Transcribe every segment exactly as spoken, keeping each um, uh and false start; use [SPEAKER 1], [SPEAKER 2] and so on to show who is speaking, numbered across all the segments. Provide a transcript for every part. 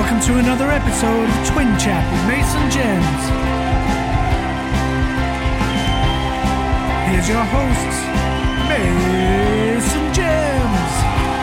[SPEAKER 1] Welcome to another episode of Twin Chat with Mason Gems. Here's your hosts, Mason Gems.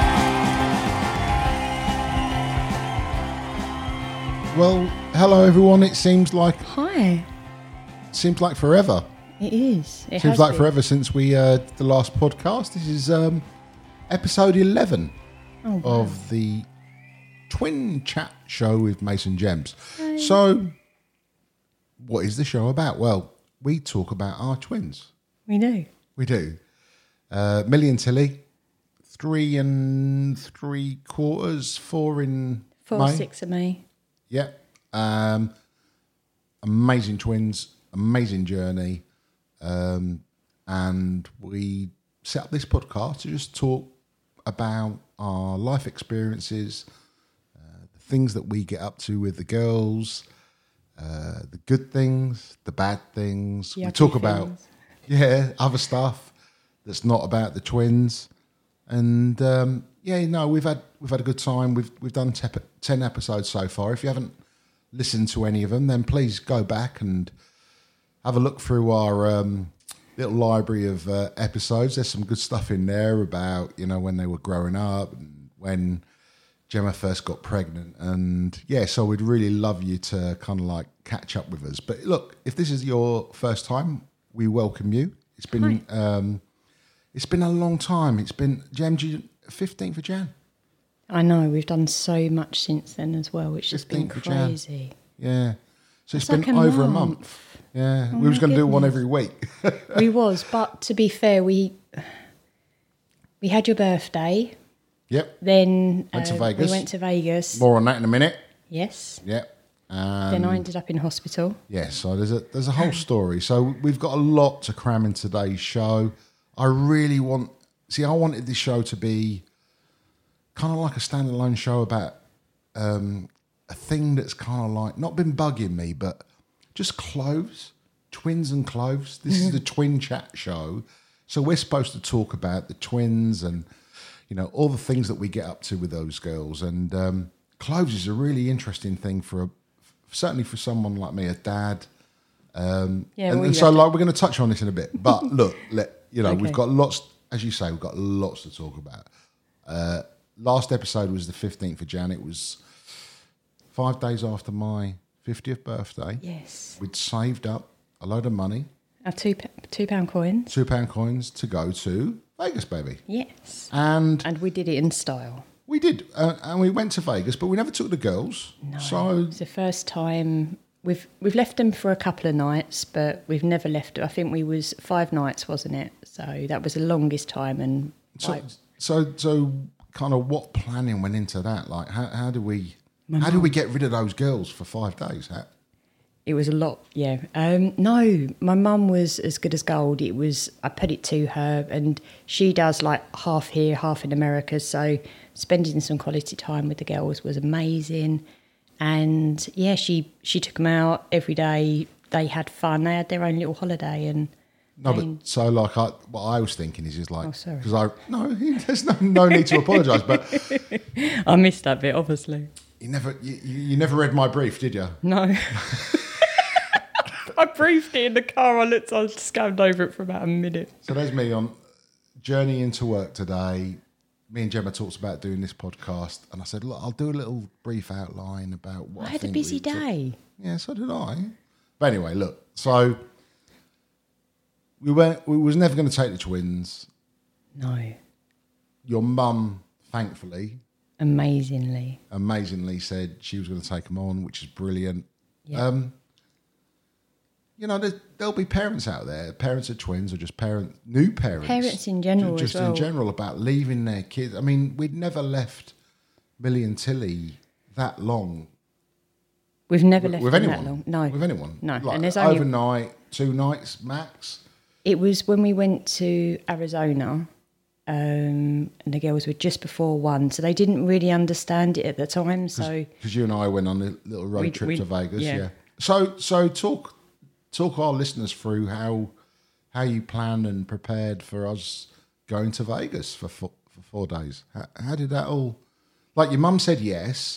[SPEAKER 2] Well, hello everyone. It seems like
[SPEAKER 3] Hi.
[SPEAKER 2] seems like forever.
[SPEAKER 3] It is. It
[SPEAKER 2] seems
[SPEAKER 3] has
[SPEAKER 2] like
[SPEAKER 3] been.
[SPEAKER 2] forever since we uh, did the last podcast. This is um, episode eleven
[SPEAKER 3] Oh, wow.
[SPEAKER 2] of the Twin Chat show with Mason Gems. So, what is the show about? Well, we talk about our twins.
[SPEAKER 3] We do.
[SPEAKER 2] We do. Uh, Millie and Tilly, three and three quarters, four in
[SPEAKER 3] Four,
[SPEAKER 2] May.
[SPEAKER 3] six of me.
[SPEAKER 2] Yeah. Um, amazing twins, amazing journey. Um, and we set up this podcast to just talk about our life experiences, uh, the things that we get up to with the girls, uh, the good things, the bad things.
[SPEAKER 3] The
[SPEAKER 2] we
[SPEAKER 3] ugly
[SPEAKER 2] talk about,
[SPEAKER 3] things.
[SPEAKER 2] yeah, other stuff that's not about the twins. And um, yeah, no, we've had we've had a good time. We've we've done te- ten episodes so far. If you haven't listened to any of them, then please go back and have a look through our um, little library of uh, episodes. There's some good stuff in there about, you know, when they were growing up and when Gemma first got pregnant. And yeah, so we'd really love you to kind of like catch up with us. But look, if this is your first time, we welcome you. It's been um, it's been a long time. It's been Gem, fifteenth of Jan.
[SPEAKER 3] I know. We've done so much since then as well. It's just been
[SPEAKER 2] fifteenth of Jan.
[SPEAKER 3] crazy.
[SPEAKER 2] Yeah. So it's
[SPEAKER 3] That's
[SPEAKER 2] been
[SPEAKER 3] like a
[SPEAKER 2] over a
[SPEAKER 3] month.
[SPEAKER 2] month. Yeah.
[SPEAKER 3] Oh
[SPEAKER 2] we was
[SPEAKER 3] my
[SPEAKER 2] going to do one
[SPEAKER 3] goodness.
[SPEAKER 2] every week.
[SPEAKER 3] We was, but to be fair, we we had your birthday.
[SPEAKER 2] Yep.
[SPEAKER 3] Then
[SPEAKER 2] Went to
[SPEAKER 3] uh,
[SPEAKER 2] Vegas.
[SPEAKER 3] we went to Vegas.
[SPEAKER 2] More on that in a minute.
[SPEAKER 3] Yes.
[SPEAKER 2] Yep. Um,
[SPEAKER 3] Then I ended up in hospital.
[SPEAKER 2] Yeah, so there's a there's a whole story. So we've got a lot to cram in today's show. I really want see, I wanted this show to be kind of like a standalone show about um, a thing that's kind of like not been bugging me, but just clothes, twins and clothes. This is the Twin Chat show, so we're supposed to talk about the twins and you know all the things that we get up to with those girls. And um, clothes is a really interesting thing for a certainly for someone like me, a dad. Um,
[SPEAKER 3] Yeah,
[SPEAKER 2] and,
[SPEAKER 3] well,
[SPEAKER 2] and
[SPEAKER 3] you
[SPEAKER 2] so
[SPEAKER 3] have to-
[SPEAKER 2] like we're going to touch on this in a bit. But look, let you know
[SPEAKER 3] Okay.
[SPEAKER 2] we've got lots, as you say, we've got lots to talk about. Uh, last episode was the fifteenth of Jan. It was five days after my fiftieth birthday.
[SPEAKER 3] Yes.
[SPEAKER 2] We'd saved up a load of money,
[SPEAKER 3] Our two p- two pound coins.
[SPEAKER 2] two pound coins, to go to Vegas, baby.
[SPEAKER 3] Yes.
[SPEAKER 2] And
[SPEAKER 3] And we did it in style.
[SPEAKER 2] we did, uh, and we went to Vegas, but we never took the girls.
[SPEAKER 3] No,
[SPEAKER 2] So
[SPEAKER 3] it's the first time we've we've left them for a couple of nights, but we've never left. I think we was five nights, wasn't it? So that was the longest time. And
[SPEAKER 2] So,
[SPEAKER 3] like,
[SPEAKER 2] so, so, kind of, what planning went into that? Like, how, how do we,
[SPEAKER 3] My
[SPEAKER 2] how do
[SPEAKER 3] mum.
[SPEAKER 2] we get rid of those girls for five days? How,
[SPEAKER 3] it was a lot. Yeah. Um, no, my mum was as good as gold. It was. I put it to her, and she does like half here, half in America. So spending some quality time with the girls was amazing. And yeah, she she took them out every day. They had fun. They had their own little holiday, and
[SPEAKER 2] no,
[SPEAKER 3] they-
[SPEAKER 2] but so like, I, what I was thinking is, is like,
[SPEAKER 3] Oh, sorry.
[SPEAKER 2] because I no, there's no no need to apologise, but
[SPEAKER 3] I missed that bit, obviously.
[SPEAKER 2] you never, you, you you never read my brief, did you?
[SPEAKER 3] No. I briefed it in the car. I looked, I scanned over it for about a minute.
[SPEAKER 2] So there's me on journey into work today. Me and Gemma talked about doing this podcast, and I said, look, I'll do a little brief outline about what
[SPEAKER 3] I
[SPEAKER 2] I,
[SPEAKER 3] had a
[SPEAKER 2] think
[SPEAKER 3] busy
[SPEAKER 2] we took-
[SPEAKER 3] day.
[SPEAKER 2] Yeah, so did I. But anyway, look. So we went. We was never going to take the twins.
[SPEAKER 3] No.
[SPEAKER 2] Your mum, thankfully,
[SPEAKER 3] Amazingly.
[SPEAKER 2] amazingly, said she was going to take them on, which is brilliant.
[SPEAKER 3] Yeah.
[SPEAKER 2] Um, you know, there, there'll be parents out there, parents of twins, or just parent, new parents,
[SPEAKER 3] Parents in general
[SPEAKER 2] ju- just
[SPEAKER 3] as well.
[SPEAKER 2] in general, about leaving their kids. I mean, we'd never left Millie and Tilly that long.
[SPEAKER 3] We've never
[SPEAKER 2] with,
[SPEAKER 3] left
[SPEAKER 2] with
[SPEAKER 3] them
[SPEAKER 2] anyone.
[SPEAKER 3] that long. No.
[SPEAKER 2] with anyone.
[SPEAKER 3] No,
[SPEAKER 2] like,
[SPEAKER 3] and there's only-
[SPEAKER 2] overnight, two nights max.
[SPEAKER 3] It was when we went to Arizona, um, and the girls were just before one, so they didn't really understand it at the time. So
[SPEAKER 2] Because you and I went on a little road
[SPEAKER 3] We-
[SPEAKER 2] trip
[SPEAKER 3] we-
[SPEAKER 2] to Vegas, yeah.
[SPEAKER 3] yeah.
[SPEAKER 2] So, so talk, talk our listeners through how how you planned and prepared for us going to Vegas for four, for four days. How, how did that all? Like your mum said yes,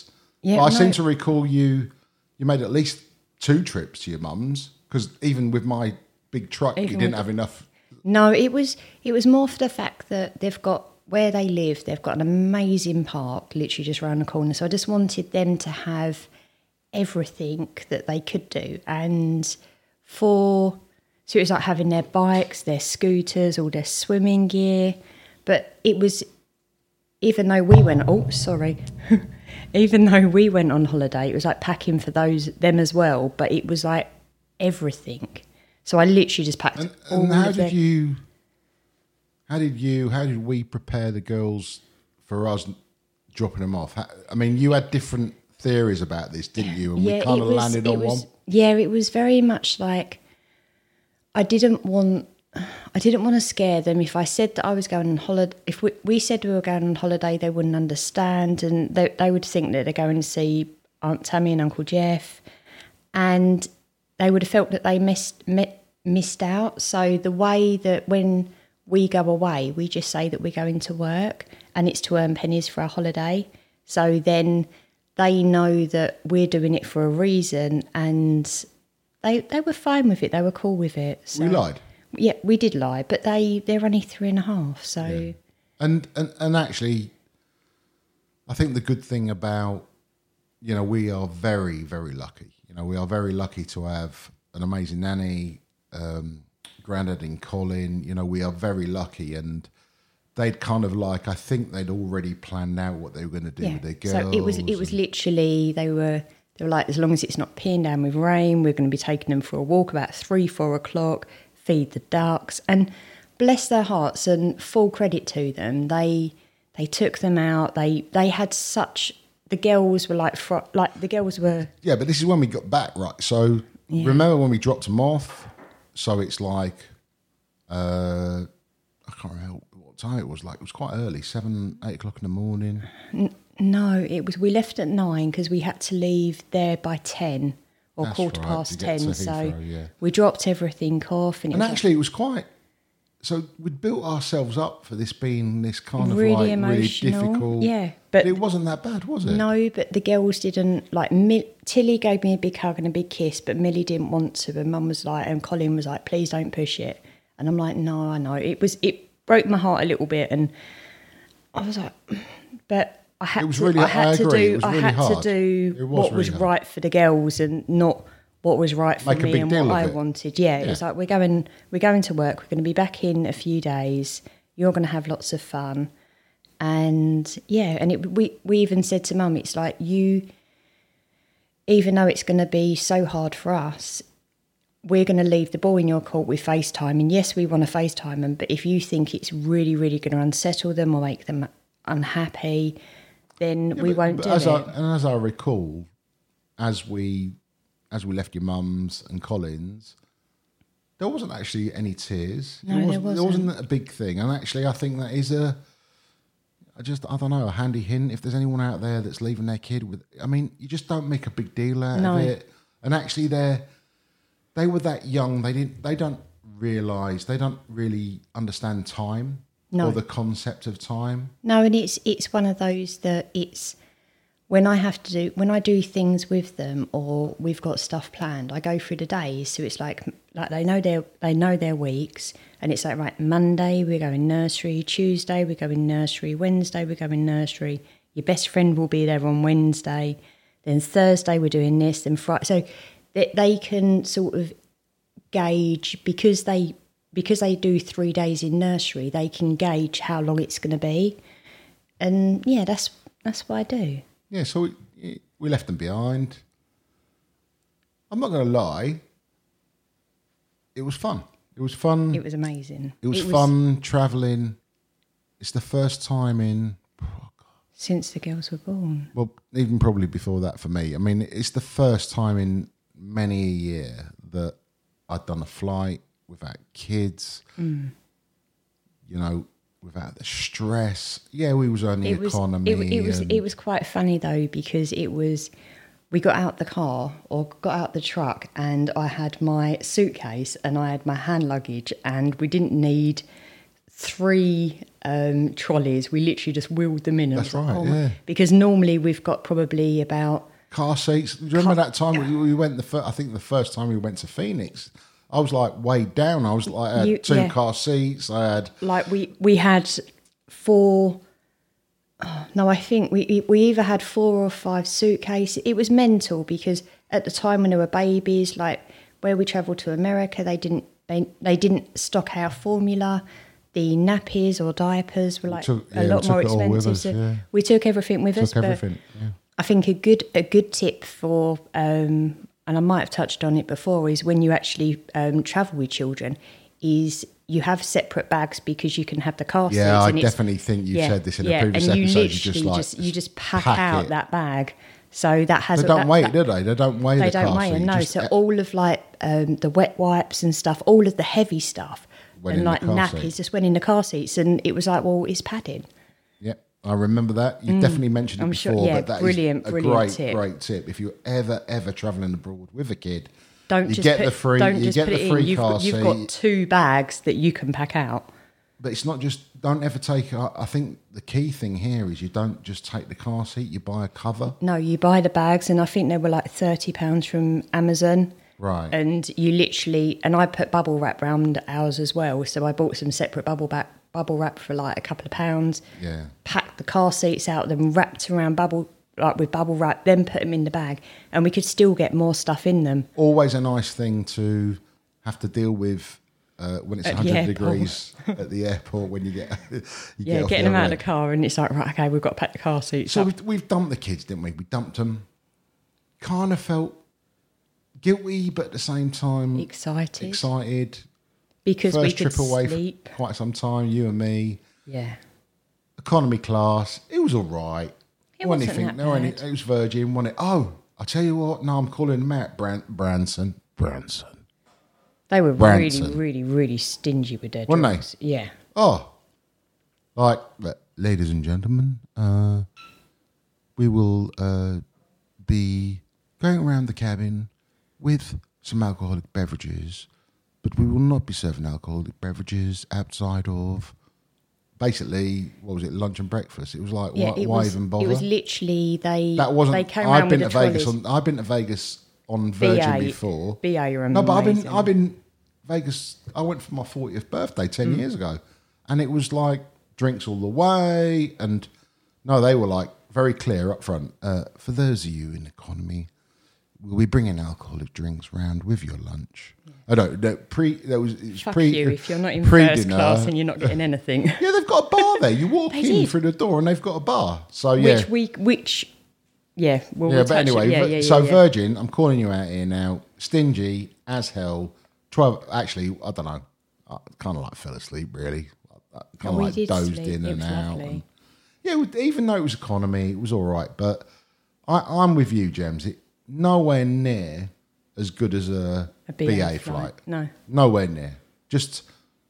[SPEAKER 3] Yeah,
[SPEAKER 2] Well, I
[SPEAKER 3] no.
[SPEAKER 2] seem to recall you. You made at least two trips to your mum's because even with my big truck,
[SPEAKER 3] Even
[SPEAKER 2] you didn't
[SPEAKER 3] with-
[SPEAKER 2] have enough.
[SPEAKER 3] No, it was it was more for the fact that they've got where they live. They've got an amazing park, literally just round the corner. So I just wanted them to have everything that they could do, and for so it was like having their bikes, their scooters, all their swimming gear. But it was even though we went. Oh, sorry. Even though we went on holiday, it was like packing for those them as well. But it was like everything. So I literally just packed
[SPEAKER 2] And,
[SPEAKER 3] all
[SPEAKER 2] and how
[SPEAKER 3] of
[SPEAKER 2] did
[SPEAKER 3] their-
[SPEAKER 2] you? How did you? How did we prepare the girls for us dropping them off? How, I mean, you had different theories about this, didn't you? And we kind
[SPEAKER 3] it
[SPEAKER 2] of
[SPEAKER 3] was-
[SPEAKER 2] landed
[SPEAKER 3] it
[SPEAKER 2] on
[SPEAKER 3] was-
[SPEAKER 2] one.
[SPEAKER 3] Yeah, it was very much like I didn't want. I didn't want to scare them. If I said that I was going on holiday, if we, we said we were going on holiday, they wouldn't understand, and they, they would think that they're going to see Aunt Tammy and Uncle Jeff, and they would have felt that they missed mi- missed out. So the way that when we go away, we just say that we're going to work, and it's to earn pennies for our holiday. So then they know that we're doing it for a reason, and they they were fine with it. They were cool with it. So.
[SPEAKER 2] We lied.
[SPEAKER 3] Yeah, we did lie, but they they're only three and a half, so
[SPEAKER 2] And, and and actually, I think the good thing about, you know, we are very, very lucky. You know, we are very lucky to have an amazing nanny, um, granddad in Colin. You know, we are very lucky, and they'd kind of like, I think they'd already planned out what they were going to do
[SPEAKER 3] yeah.
[SPEAKER 2] with their girls.
[SPEAKER 3] So it was it was
[SPEAKER 2] and-
[SPEAKER 3] literally they were they were like, as long as it's not peeing down with rain, we're going to be taking them for a walk about three four o'clock. Feed the ducks, and bless their hearts and full credit to them. They they took them out. They they had such the girls were like fr- like the girls were
[SPEAKER 2] Yeah, but this is when we got back, right? So
[SPEAKER 3] Yeah.
[SPEAKER 2] remember when we dropped them off? So it's like, uh, I can't remember what time it was. Like it was quite early, seven, eight o'clock in the morning.
[SPEAKER 3] no. It was we left at nine because we had to leave there by ten or
[SPEAKER 2] That's
[SPEAKER 3] quarter
[SPEAKER 2] right,
[SPEAKER 3] past
[SPEAKER 2] to get to
[SPEAKER 3] ten. So
[SPEAKER 2] Heathrow, yeah.
[SPEAKER 3] we dropped everything off, and, it
[SPEAKER 2] And
[SPEAKER 3] was
[SPEAKER 2] actually, it was quite. So we'd built ourselves up for this being this kind of
[SPEAKER 3] Really
[SPEAKER 2] like
[SPEAKER 3] emotional,
[SPEAKER 2] really difficult.
[SPEAKER 3] yeah, but-
[SPEAKER 2] it wasn't that bad, was it?
[SPEAKER 3] No, but the girls didn't like. Mil- Tilly gave me a big hug and a big kiss, but Millie didn't want to. And Mum was like, and Colin was like, "Please don't push it." And I'm like, "No, I know." It was it broke my heart a little bit, and I was like, but I had
[SPEAKER 2] It was
[SPEAKER 3] to.
[SPEAKER 2] really-
[SPEAKER 3] I had
[SPEAKER 2] I
[SPEAKER 3] to
[SPEAKER 2] agree, it
[SPEAKER 3] do.
[SPEAKER 2] was
[SPEAKER 3] I
[SPEAKER 2] really
[SPEAKER 3] had
[SPEAKER 2] hard.
[SPEAKER 3] to do
[SPEAKER 2] It was
[SPEAKER 3] what was
[SPEAKER 2] really hard.
[SPEAKER 3] right for the girls, and not what was right for
[SPEAKER 2] Make a
[SPEAKER 3] me
[SPEAKER 2] big
[SPEAKER 3] and
[SPEAKER 2] deal
[SPEAKER 3] what
[SPEAKER 2] of
[SPEAKER 3] I
[SPEAKER 2] it.
[SPEAKER 3] wanted. Yeah, it
[SPEAKER 2] Yeah.
[SPEAKER 3] was like we're going. We're going to work. We're going to be back in a few days. You're going to have lots of fun. And yeah, and it, we we even said to Mum, it's like you, even though it's going to be so hard for us, we're going to leave the ball in your court with FaceTime. And yes, we want to FaceTime them, but if you think it's really, really going to unsettle them or make them unhappy, then
[SPEAKER 2] Yeah,
[SPEAKER 3] we
[SPEAKER 2] but-
[SPEAKER 3] won't
[SPEAKER 2] but
[SPEAKER 3] do
[SPEAKER 2] as
[SPEAKER 3] it.
[SPEAKER 2] I, and as I recall, as we as we left your mum's and Colin's, there wasn't actually any tears.
[SPEAKER 3] No,
[SPEAKER 2] it
[SPEAKER 3] there
[SPEAKER 2] wasn't, There
[SPEAKER 3] wasn't.
[SPEAKER 2] wasn't a big thing, and actually, I think that is a. I just, I don't know, a handy hint. If there's anyone out there that's leaving their kid with, I mean, you just don't make a big deal out
[SPEAKER 3] No.
[SPEAKER 2] of it. And actually, they're, they were that young. They didn't, they don't realise, they don't really understand time
[SPEAKER 3] No.
[SPEAKER 2] or the concept of time.
[SPEAKER 3] No, and it's it's one of those that it's when I have to do when I do things with them or we've got stuff planned, I go through the days. So it's like like they know their they know their weeks, and it's like right Monday we're going nursery, Tuesday we're going nursery, Wednesday we're going nursery. Your best friend will be there on Wednesday, then Thursday we're doing this, then Friday. So they, they can sort of gauge because they because they do three days in nursery, they can gauge how long it's going to be, and yeah, that's that's what I do.
[SPEAKER 2] Yeah, so we, we left them behind. I'm not going to lie. It was fun. It was fun.
[SPEAKER 3] It was amazing.
[SPEAKER 2] It was, fun travelling. It's the first time in,
[SPEAKER 3] since the girls were born.
[SPEAKER 2] well, even probably before that for me. I mean, it's the first time in many a year that I'd done a flight without kids,
[SPEAKER 3] Mm.
[SPEAKER 2] you know, without the stress. Yeah, we was only
[SPEAKER 3] It was
[SPEAKER 2] economy.
[SPEAKER 3] it, it was
[SPEAKER 2] and-
[SPEAKER 3] it was quite funny though, because it was we got out the car or got out the truck, and I had my suitcase and I had my hand luggage, and we didn't need three um, trolleys. We literally just wheeled them in. And
[SPEAKER 2] That's
[SPEAKER 3] I was like,
[SPEAKER 2] right,
[SPEAKER 3] oh my-
[SPEAKER 2] yeah.
[SPEAKER 3] Because normally we've got probably about...
[SPEAKER 2] Car seats. Do you remember
[SPEAKER 3] Car-
[SPEAKER 2] that time we, we went, the fir- I think the first time we went to Phoenix, I was like weighed down. I was like, I had
[SPEAKER 3] You-
[SPEAKER 2] two
[SPEAKER 3] yeah.
[SPEAKER 2] car seats. I had,
[SPEAKER 3] Like we, we had four... oh, no, I think we we either had four or five suitcases. It was mental because at the time when there were babies, like where we travelled to America, they didn't they, they didn't stock our formula. The nappies or diapers were like
[SPEAKER 2] took-
[SPEAKER 3] a
[SPEAKER 2] yeah, we
[SPEAKER 3] lot more
[SPEAKER 2] took it all with
[SPEAKER 3] expensive.
[SPEAKER 2] us,
[SPEAKER 3] so
[SPEAKER 2] yeah.
[SPEAKER 3] We took everything with us.
[SPEAKER 2] took
[SPEAKER 3] but
[SPEAKER 2] everything. Yeah.
[SPEAKER 3] I think a good a good tip for, um, and I might have touched on it before, is when you actually um, travel with children, is you have separate bags because you can have the car seats.
[SPEAKER 2] Yeah, I
[SPEAKER 3] and it's-
[SPEAKER 2] definitely think you
[SPEAKER 3] yeah,
[SPEAKER 2] said this in
[SPEAKER 3] yeah,
[SPEAKER 2] a previous
[SPEAKER 3] and you
[SPEAKER 2] episode. You
[SPEAKER 3] literally
[SPEAKER 2] just like
[SPEAKER 3] just, you just pack,
[SPEAKER 2] pack
[SPEAKER 3] out
[SPEAKER 2] it.
[SPEAKER 3] that bag. So that has
[SPEAKER 2] They don't
[SPEAKER 3] that,
[SPEAKER 2] weigh
[SPEAKER 3] that,
[SPEAKER 2] it, do they? They don't weigh
[SPEAKER 3] They
[SPEAKER 2] the
[SPEAKER 3] don't
[SPEAKER 2] car
[SPEAKER 3] weigh
[SPEAKER 2] seat.
[SPEAKER 3] it.
[SPEAKER 2] You
[SPEAKER 3] No,
[SPEAKER 2] just-
[SPEAKER 3] so all of like um, the wet wipes and stuff, all of the heavy stuff,
[SPEAKER 2] Went
[SPEAKER 3] and
[SPEAKER 2] in the
[SPEAKER 3] like
[SPEAKER 2] car
[SPEAKER 3] nappies
[SPEAKER 2] seat.
[SPEAKER 3] just went in the car seats, and it was like, well, it's padding.
[SPEAKER 2] Yeah, I remember that. You definitely mentioned it
[SPEAKER 3] Mm. I'm sure-
[SPEAKER 2] before,
[SPEAKER 3] yeah,
[SPEAKER 2] but that is
[SPEAKER 3] brilliant,
[SPEAKER 2] a
[SPEAKER 3] brilliant
[SPEAKER 2] great,
[SPEAKER 3] tip.
[SPEAKER 2] great tip. If you're ever, ever travelling abroad with a kid,
[SPEAKER 3] Don't
[SPEAKER 2] you
[SPEAKER 3] just
[SPEAKER 2] get
[SPEAKER 3] put,
[SPEAKER 2] the free,
[SPEAKER 3] don't
[SPEAKER 2] you
[SPEAKER 3] just
[SPEAKER 2] get
[SPEAKER 3] put
[SPEAKER 2] the
[SPEAKER 3] it
[SPEAKER 2] free
[SPEAKER 3] in. You've,
[SPEAKER 2] car
[SPEAKER 3] got, you've
[SPEAKER 2] seat.
[SPEAKER 3] got two bags that you can pack out.
[SPEAKER 2] But it's not just, don't ever take, I I think the key thing here is you don't just take the car seat, you buy a cover.
[SPEAKER 3] No, you buy the bags, and I think they were like thirty pounds from Amazon.
[SPEAKER 2] Right.
[SPEAKER 3] And you literally, and I put bubble wrap around ours as well. So I bought some separate bubble back, bubble wrap for like a couple of pounds.
[SPEAKER 2] Yeah.
[SPEAKER 3] Packed the car seats out, then wrapped around bubble, like with bubble wrap, then put them in the bag, and we could still get more stuff in them.
[SPEAKER 2] Always a nice thing to have to deal with uh, when it's
[SPEAKER 3] At
[SPEAKER 2] one
[SPEAKER 3] the
[SPEAKER 2] hundred
[SPEAKER 3] airport.
[SPEAKER 2] degrees at the airport when you get you
[SPEAKER 3] Yeah,
[SPEAKER 2] get off
[SPEAKER 3] getting
[SPEAKER 2] the
[SPEAKER 3] them out of
[SPEAKER 2] other
[SPEAKER 3] the car, and it's like, right, okay, we've got to pack the car seats
[SPEAKER 2] So
[SPEAKER 3] up.
[SPEAKER 2] we've, we've dumped the kids, didn't we? We dumped them. Kind of felt guilty, but at the same time
[SPEAKER 3] Excited.
[SPEAKER 2] excited.
[SPEAKER 3] Because we
[SPEAKER 2] First
[SPEAKER 3] could
[SPEAKER 2] trip away
[SPEAKER 3] sleep.
[SPEAKER 2] for quite some time. You and me,
[SPEAKER 3] Yeah.
[SPEAKER 2] economy class. It was all right.
[SPEAKER 3] It
[SPEAKER 2] Wasn't
[SPEAKER 3] wasn't
[SPEAKER 2] anything-
[SPEAKER 3] that
[SPEAKER 2] no, any-
[SPEAKER 3] bad.
[SPEAKER 2] it was Virgin. Wasn't it? Oh, I tell you what. No, I'm calling him Matt Bran- Branson. Branson.
[SPEAKER 3] They were
[SPEAKER 2] Branson.
[SPEAKER 3] really, really, really stingy with their
[SPEAKER 2] Weren't they?
[SPEAKER 3] drinks. Yeah.
[SPEAKER 2] Oh, like, but ladies and gentlemen, uh, we will uh, be going around the cabin with some alcoholic beverages, but we will not be serving alcoholic beverages outside of, basically, what was it, lunch and breakfast? It was like,
[SPEAKER 3] Yeah,
[SPEAKER 2] why,
[SPEAKER 3] it
[SPEAKER 2] why
[SPEAKER 3] was,
[SPEAKER 2] even bother?
[SPEAKER 3] It was literally, they,
[SPEAKER 2] that wasn't.
[SPEAKER 3] they came
[SPEAKER 2] I've
[SPEAKER 3] around
[SPEAKER 2] been
[SPEAKER 3] with
[SPEAKER 2] to
[SPEAKER 3] the
[SPEAKER 2] Vegas.
[SPEAKER 3] trolleys.
[SPEAKER 2] On, I've been to Vegas on Virgin
[SPEAKER 3] B A
[SPEAKER 2] before.
[SPEAKER 3] B A, you're
[SPEAKER 2] No, but I've been
[SPEAKER 3] amazing.
[SPEAKER 2] I've been Vegas. I went for my fortieth birthday ten
[SPEAKER 3] Mm.
[SPEAKER 2] years ago, and it was like drinks all the way. And no, they were like very clear up front. Uh, for those of you in economy, we'll be bringing alcoholic drinks round with your lunch. I don't. No, pre. There was it was
[SPEAKER 3] Fuck
[SPEAKER 2] pre.
[SPEAKER 3] you if you're not in
[SPEAKER 2] pre-dinner.
[SPEAKER 3] first class and you're not getting anything.
[SPEAKER 2] Yeah, they've got a bar there. You walk
[SPEAKER 3] They
[SPEAKER 2] in
[SPEAKER 3] did.
[SPEAKER 2] through the door, and they've got a bar. So yeah,
[SPEAKER 3] Which we, which, yeah, we'll,
[SPEAKER 2] yeah,
[SPEAKER 3] we'll
[SPEAKER 2] but
[SPEAKER 3] touch
[SPEAKER 2] anyway,
[SPEAKER 3] it. Yeah,
[SPEAKER 2] Vir-
[SPEAKER 3] yeah,
[SPEAKER 2] so
[SPEAKER 3] yeah, yeah.
[SPEAKER 2] Virgin, I'm calling you out here now. Stingy as hell. Twelve. Actually, I don't know. I kind of like fell asleep. Really, kind
[SPEAKER 3] Oh,
[SPEAKER 2] of
[SPEAKER 3] we
[SPEAKER 2] like
[SPEAKER 3] did
[SPEAKER 2] dozed
[SPEAKER 3] sleep.
[SPEAKER 2] in
[SPEAKER 3] It
[SPEAKER 2] and
[SPEAKER 3] was
[SPEAKER 2] out.
[SPEAKER 3] lovely.
[SPEAKER 2] and- yeah, it- even though it was economy, it was all right. But I, I'm with you, James. It nowhere near as good as a,
[SPEAKER 3] A
[SPEAKER 2] B
[SPEAKER 3] B
[SPEAKER 2] A,
[SPEAKER 3] A
[SPEAKER 2] flight.
[SPEAKER 3] flight. No.
[SPEAKER 2] nowhere near. Just.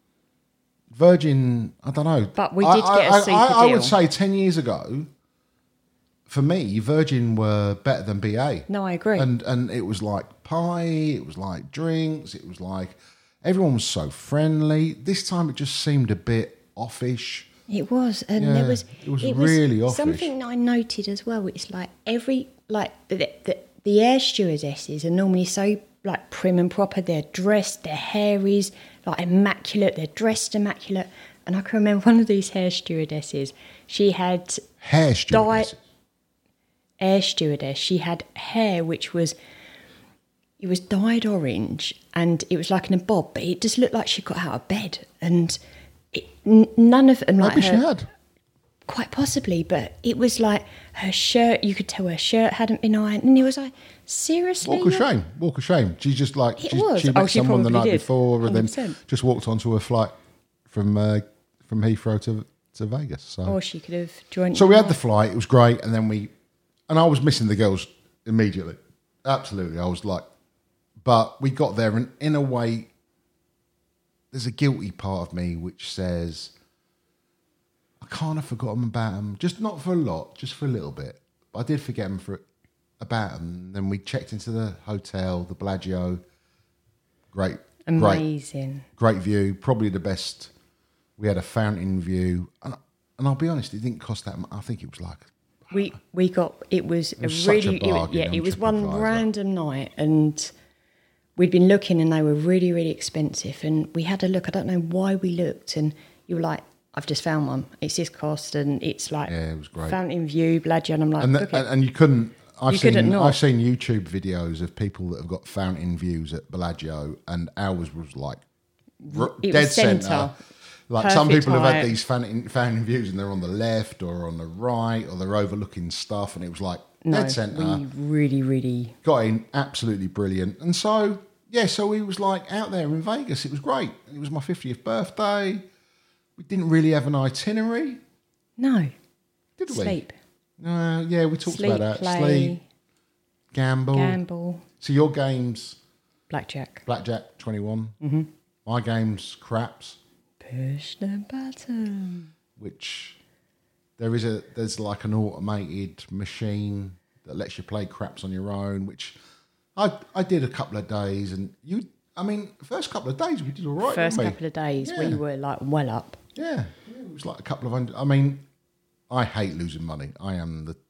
[SPEAKER 2] Virgin, I don't know.
[SPEAKER 3] But we
[SPEAKER 2] I-
[SPEAKER 3] did
[SPEAKER 2] I,
[SPEAKER 3] get a
[SPEAKER 2] I-
[SPEAKER 3] super
[SPEAKER 2] I, I would
[SPEAKER 3] deal.
[SPEAKER 2] say ten years ago, for me, Virgin were better than B A.
[SPEAKER 3] No, I agree.
[SPEAKER 2] And and it was like pie, it was like drinks, it was like everyone was so friendly. This time it just seemed a bit offish.
[SPEAKER 3] It was, and
[SPEAKER 2] Yeah,
[SPEAKER 3] there was.
[SPEAKER 2] it was really offish.
[SPEAKER 3] Something I noted as well. It's like every like the, the the air stewardesses are normally so like prim and proper. They're dressed, their hair is like immaculate. They're dressed immaculate. And I can remember one of these hair stewardesses. She had
[SPEAKER 2] Hair stewardess.
[SPEAKER 3] Di- air stewardess. She had hair which was. It was dyed orange, and it was like in a bob, but it just looked like she got out of bed, and it, n- none of and like
[SPEAKER 2] Maybe she
[SPEAKER 3] her-
[SPEAKER 2] had.
[SPEAKER 3] Quite possibly, but it was like her shirt, you could tell her shirt hadn't been ironed. And it was like, seriously?
[SPEAKER 2] Walk of
[SPEAKER 3] You're-
[SPEAKER 2] shame. Walk of shame. She just like
[SPEAKER 3] It
[SPEAKER 2] she,
[SPEAKER 3] was.
[SPEAKER 2] she
[SPEAKER 3] Oh,
[SPEAKER 2] met
[SPEAKER 3] she
[SPEAKER 2] someone the
[SPEAKER 3] probably
[SPEAKER 2] night
[SPEAKER 3] did.
[SPEAKER 2] before and
[SPEAKER 3] one hundred
[SPEAKER 2] then
[SPEAKER 3] percent.
[SPEAKER 2] just walked onto a flight from uh, from Heathrow to to Vegas. So
[SPEAKER 3] Or she could have joined.
[SPEAKER 2] So we
[SPEAKER 3] you
[SPEAKER 2] had the flight. It was great, and then we, and I was missing the girls immediately. Absolutely, I was like, but we got there, and in a way, there's a guilty part of me which says, I kind of forgot them about them. Just not for a lot, just for a little bit. But I did forget them for about them. Then we checked into the hotel, the Bellagio. Great, great,
[SPEAKER 3] Amazing.
[SPEAKER 2] great view. Probably the best We had a fountain view, and, and I'll be honest, it didn't cost that much. I think it was like
[SPEAKER 3] We we got it was,
[SPEAKER 2] It was
[SPEAKER 3] a really
[SPEAKER 2] such a
[SPEAKER 3] it was-
[SPEAKER 2] bargain
[SPEAKER 3] yeah
[SPEAKER 2] on
[SPEAKER 3] it was one
[SPEAKER 2] TripAdvisor.
[SPEAKER 3] random night, and we'd been looking and they were really really expensive, and we had a look. I don't know why we looked, and you were like, I've just found one. It's this cost, and it's like
[SPEAKER 2] Yeah, it was great.
[SPEAKER 3] Fountain View, Bladger, and I'm like,
[SPEAKER 2] and, the,
[SPEAKER 3] book it.
[SPEAKER 2] and and you couldn't. I've
[SPEAKER 3] You
[SPEAKER 2] seen
[SPEAKER 3] couldn't not.
[SPEAKER 2] I've seen YouTube videos of people that have got fountain views at Bellagio, and ours was like r-
[SPEAKER 3] It was
[SPEAKER 2] dead
[SPEAKER 3] centre.
[SPEAKER 2] centre. Like some
[SPEAKER 3] Perfect
[SPEAKER 2] people have had
[SPEAKER 3] height.
[SPEAKER 2] these fountain, fountain views, and they're on the left or on the right, or they're overlooking stuff, and it was like
[SPEAKER 3] no,
[SPEAKER 2] dead centre.
[SPEAKER 3] we really really
[SPEAKER 2] Got in absolutely brilliant, and so yeah, so we was like out there in Vegas. It was great. It was my fiftieth birthday. We didn't really have an itinerary,
[SPEAKER 3] no
[SPEAKER 2] did we?
[SPEAKER 3] sleep
[SPEAKER 2] Uh, yeah, we talked
[SPEAKER 3] sleep
[SPEAKER 2] about that.
[SPEAKER 3] play
[SPEAKER 2] Sleep, gamble.
[SPEAKER 3] gamble
[SPEAKER 2] So your game's
[SPEAKER 3] blackjack
[SPEAKER 2] blackjack twenty-one. Mm-hmm. My game's craps,
[SPEAKER 3] push the button.
[SPEAKER 2] which there is a there's like an automated machine that lets you play craps on your own. Which I I did a couple of days, and you. I mean, first couple of days we did all right.
[SPEAKER 3] First
[SPEAKER 2] didn't we?
[SPEAKER 3] couple of days we
[SPEAKER 2] Yeah.
[SPEAKER 3] were like well up.
[SPEAKER 2] Yeah, yeah, it was like a couple of hundred. I mean, I hate losing money. I am the.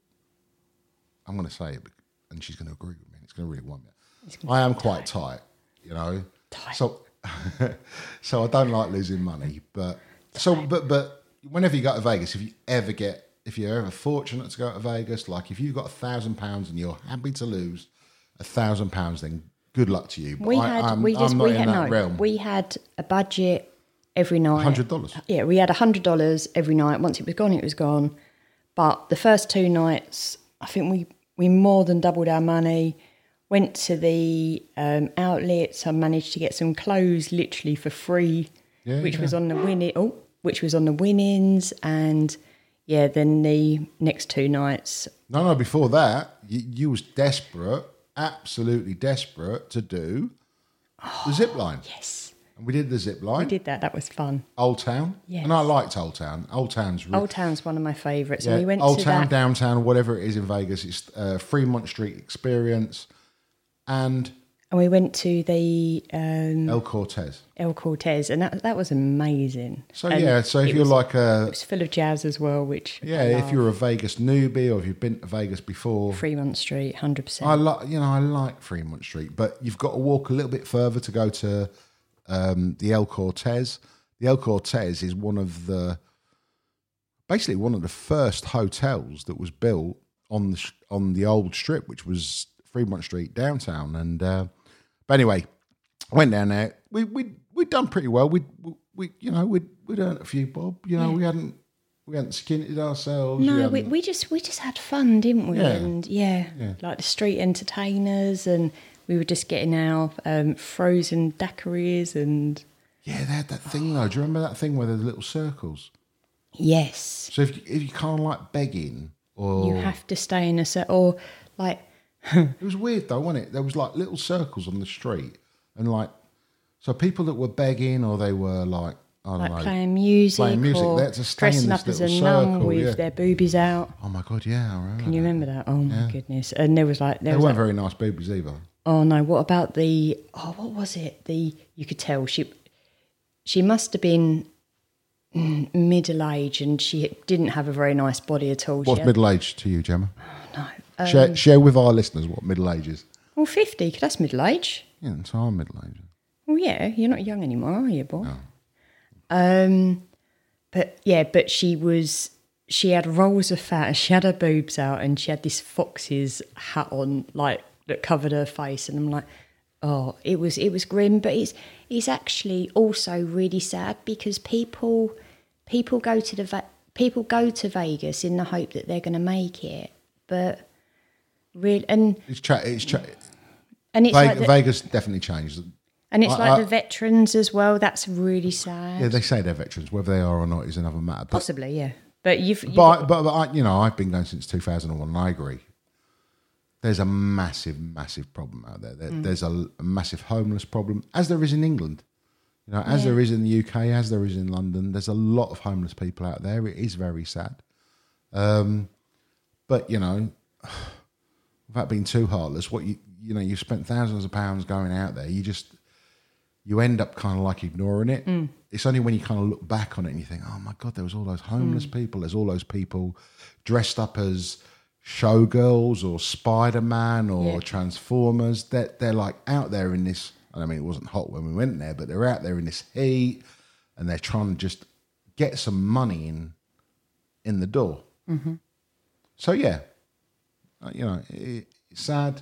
[SPEAKER 2] I'm going to say it, and she's going to agree with me. It's going to really want me. I am quite tight, you know.
[SPEAKER 3] Tight.
[SPEAKER 2] So, so I don't like losing money, but so but but whenever you go to Vegas, if you ever get, if you're ever fortunate to go to Vegas, like if you've got a thousand pounds and you're happy to lose a thousand pounds, then good luck to you. But
[SPEAKER 3] We
[SPEAKER 2] I,
[SPEAKER 3] had
[SPEAKER 2] I'm,
[SPEAKER 3] we just
[SPEAKER 2] I'm not
[SPEAKER 3] we
[SPEAKER 2] in
[SPEAKER 3] had
[SPEAKER 2] that
[SPEAKER 3] no
[SPEAKER 2] realm.
[SPEAKER 3] we had a budget every night.
[SPEAKER 2] Hundred dollars.
[SPEAKER 3] Yeah, we had a hundred dollars every night. Once it was gone, it was gone. But the first two nights, I think we we more than doubled our money. Went to the um, outlets. I managed to get some clothes literally for free,
[SPEAKER 2] Yeah,
[SPEAKER 3] which
[SPEAKER 2] yeah.
[SPEAKER 3] was on the winning. Oh, which was on the winnings, and yeah, then the next two nights.
[SPEAKER 2] No, no. Before that, you, you was desperate, absolutely desperate to do the zip line.
[SPEAKER 3] Yes,
[SPEAKER 2] And we did the zip line.
[SPEAKER 3] we did that. That was fun.
[SPEAKER 2] Old Town.
[SPEAKER 3] Yes.
[SPEAKER 2] And I liked Old Town. Old Town's really
[SPEAKER 3] Old Town's one of my favourites,
[SPEAKER 2] yeah,
[SPEAKER 3] and we went
[SPEAKER 2] Old
[SPEAKER 3] to
[SPEAKER 2] Town,
[SPEAKER 3] that.
[SPEAKER 2] downtown, whatever it is in Vegas. It's uh, Fremont Street experience, and
[SPEAKER 3] And we went to the um,
[SPEAKER 2] El Cortez.
[SPEAKER 3] El Cortez, and that that was amazing.
[SPEAKER 2] So
[SPEAKER 3] And
[SPEAKER 2] yeah, so if
[SPEAKER 3] it
[SPEAKER 2] you're
[SPEAKER 3] was,
[SPEAKER 2] like a
[SPEAKER 3] it was full of jazz as well, which
[SPEAKER 2] yeah,
[SPEAKER 3] I
[SPEAKER 2] if
[SPEAKER 3] love.
[SPEAKER 2] you're a Vegas newbie or if you've been to Vegas before,
[SPEAKER 3] Fremont Street, hundred
[SPEAKER 2] I
[SPEAKER 3] percent.
[SPEAKER 2] like you know I like Fremont Street, but you've got to walk a little bit further to go to um, the El Cortez. The El Cortez is one of the basically one of the first hotels that was built on the sh- on the old strip, which was Fremont Street downtown. And uh, but anyway, I went down there. We we we'd done pretty well. We we you know we'd we'd earned a few bob. You know
[SPEAKER 3] Yeah.
[SPEAKER 2] we hadn't we hadn't skinted ourselves.
[SPEAKER 3] No, we,
[SPEAKER 2] hadn't-
[SPEAKER 3] we just we just had fun, didn't we?
[SPEAKER 2] Yeah.
[SPEAKER 3] And yeah, like the street entertainers, and we were just getting our um, frozen daiquiris, and
[SPEAKER 2] yeah, they had that thing though. Do you remember that thing where there's little circles?
[SPEAKER 3] yes,
[SPEAKER 2] So if you, if you kind of like begging, or
[SPEAKER 3] you have to stay in a set, or like
[SPEAKER 2] it was weird though, wasn't it? There was like little circles on the street, and like so people that were begging, or they were like I don't
[SPEAKER 3] like
[SPEAKER 2] know,
[SPEAKER 3] playing music,
[SPEAKER 2] playing music,
[SPEAKER 3] or
[SPEAKER 2] they had to stay in
[SPEAKER 3] dressing
[SPEAKER 2] this
[SPEAKER 3] up as a
[SPEAKER 2] little
[SPEAKER 3] nun
[SPEAKER 2] circle,
[SPEAKER 3] with
[SPEAKER 2] yeah.
[SPEAKER 3] their boobies out.
[SPEAKER 2] oh my god, yeah, I remember.
[SPEAKER 3] Can you
[SPEAKER 2] that.
[SPEAKER 3] remember that? Oh my goodness! And there was like there
[SPEAKER 2] They
[SPEAKER 3] was
[SPEAKER 2] weren't
[SPEAKER 3] like,
[SPEAKER 2] very nice boobies either.
[SPEAKER 3] oh no, what about the oh what was it? The you could tell she she must have been mm, middle age, and she didn't have a very nice body at all. She
[SPEAKER 2] What's
[SPEAKER 3] had-
[SPEAKER 2] middle age to you, Gemma?
[SPEAKER 3] no, um,
[SPEAKER 2] share, share with our listeners what middle age is.
[SPEAKER 3] well fifty, 'cause that's middle age.
[SPEAKER 2] Yeah, so I'm middle age.
[SPEAKER 3] Well, yeah, you're not young anymore, are you, boy? Um, but yeah, but she was. She had rolls of fat, and she had her boobs out, and she had this fox's hat on, like that covered her face. And I'm like, oh, it was it was grim, but it's it's actually also really sad because people people go to the Ve- people go to Vegas in the hope that they're going to make it, but real and
[SPEAKER 2] It's cha- it's cha-
[SPEAKER 3] and it's
[SPEAKER 2] Ve-
[SPEAKER 3] like the,
[SPEAKER 2] Vegas definitely changed.
[SPEAKER 3] and it's
[SPEAKER 2] I-
[SPEAKER 3] like
[SPEAKER 2] I-
[SPEAKER 3] the veterans as well. That's really sad.
[SPEAKER 2] Yeah, they say they're veterans. Whether they are or not is another matter. But
[SPEAKER 3] Possibly, yeah. But you've, you've
[SPEAKER 2] But, but, but I, you know, I've been going since two thousand one, and I agree. There's a massive, massive problem out there. there
[SPEAKER 3] Mm.
[SPEAKER 2] There's a, a massive homeless problem, as there is in England. You know, as
[SPEAKER 3] Yeah.
[SPEAKER 2] there is in the U K, as there is in London. There's a lot of homeless people out there. It is very sad. Um, but you know, without being too heartless, what you you know, you've spent thousands of pounds going out there. You just you end up kind of like ignoring it.
[SPEAKER 3] Mm.
[SPEAKER 2] It's only when you kind of look back on it and you think, oh my God, there was all those homeless
[SPEAKER 3] Mm.
[SPEAKER 2] people. There's all those people dressed up as showgirls or Spider-Man or
[SPEAKER 3] Yeah.
[SPEAKER 2] Transformers. They're, they're like out there in this, I mean, it wasn't hot when we went there, but they're out there in this heat and they're trying to just get some money in in the door.
[SPEAKER 3] Mm-hmm.
[SPEAKER 2] So, yeah, uh, you know, it, it's sad.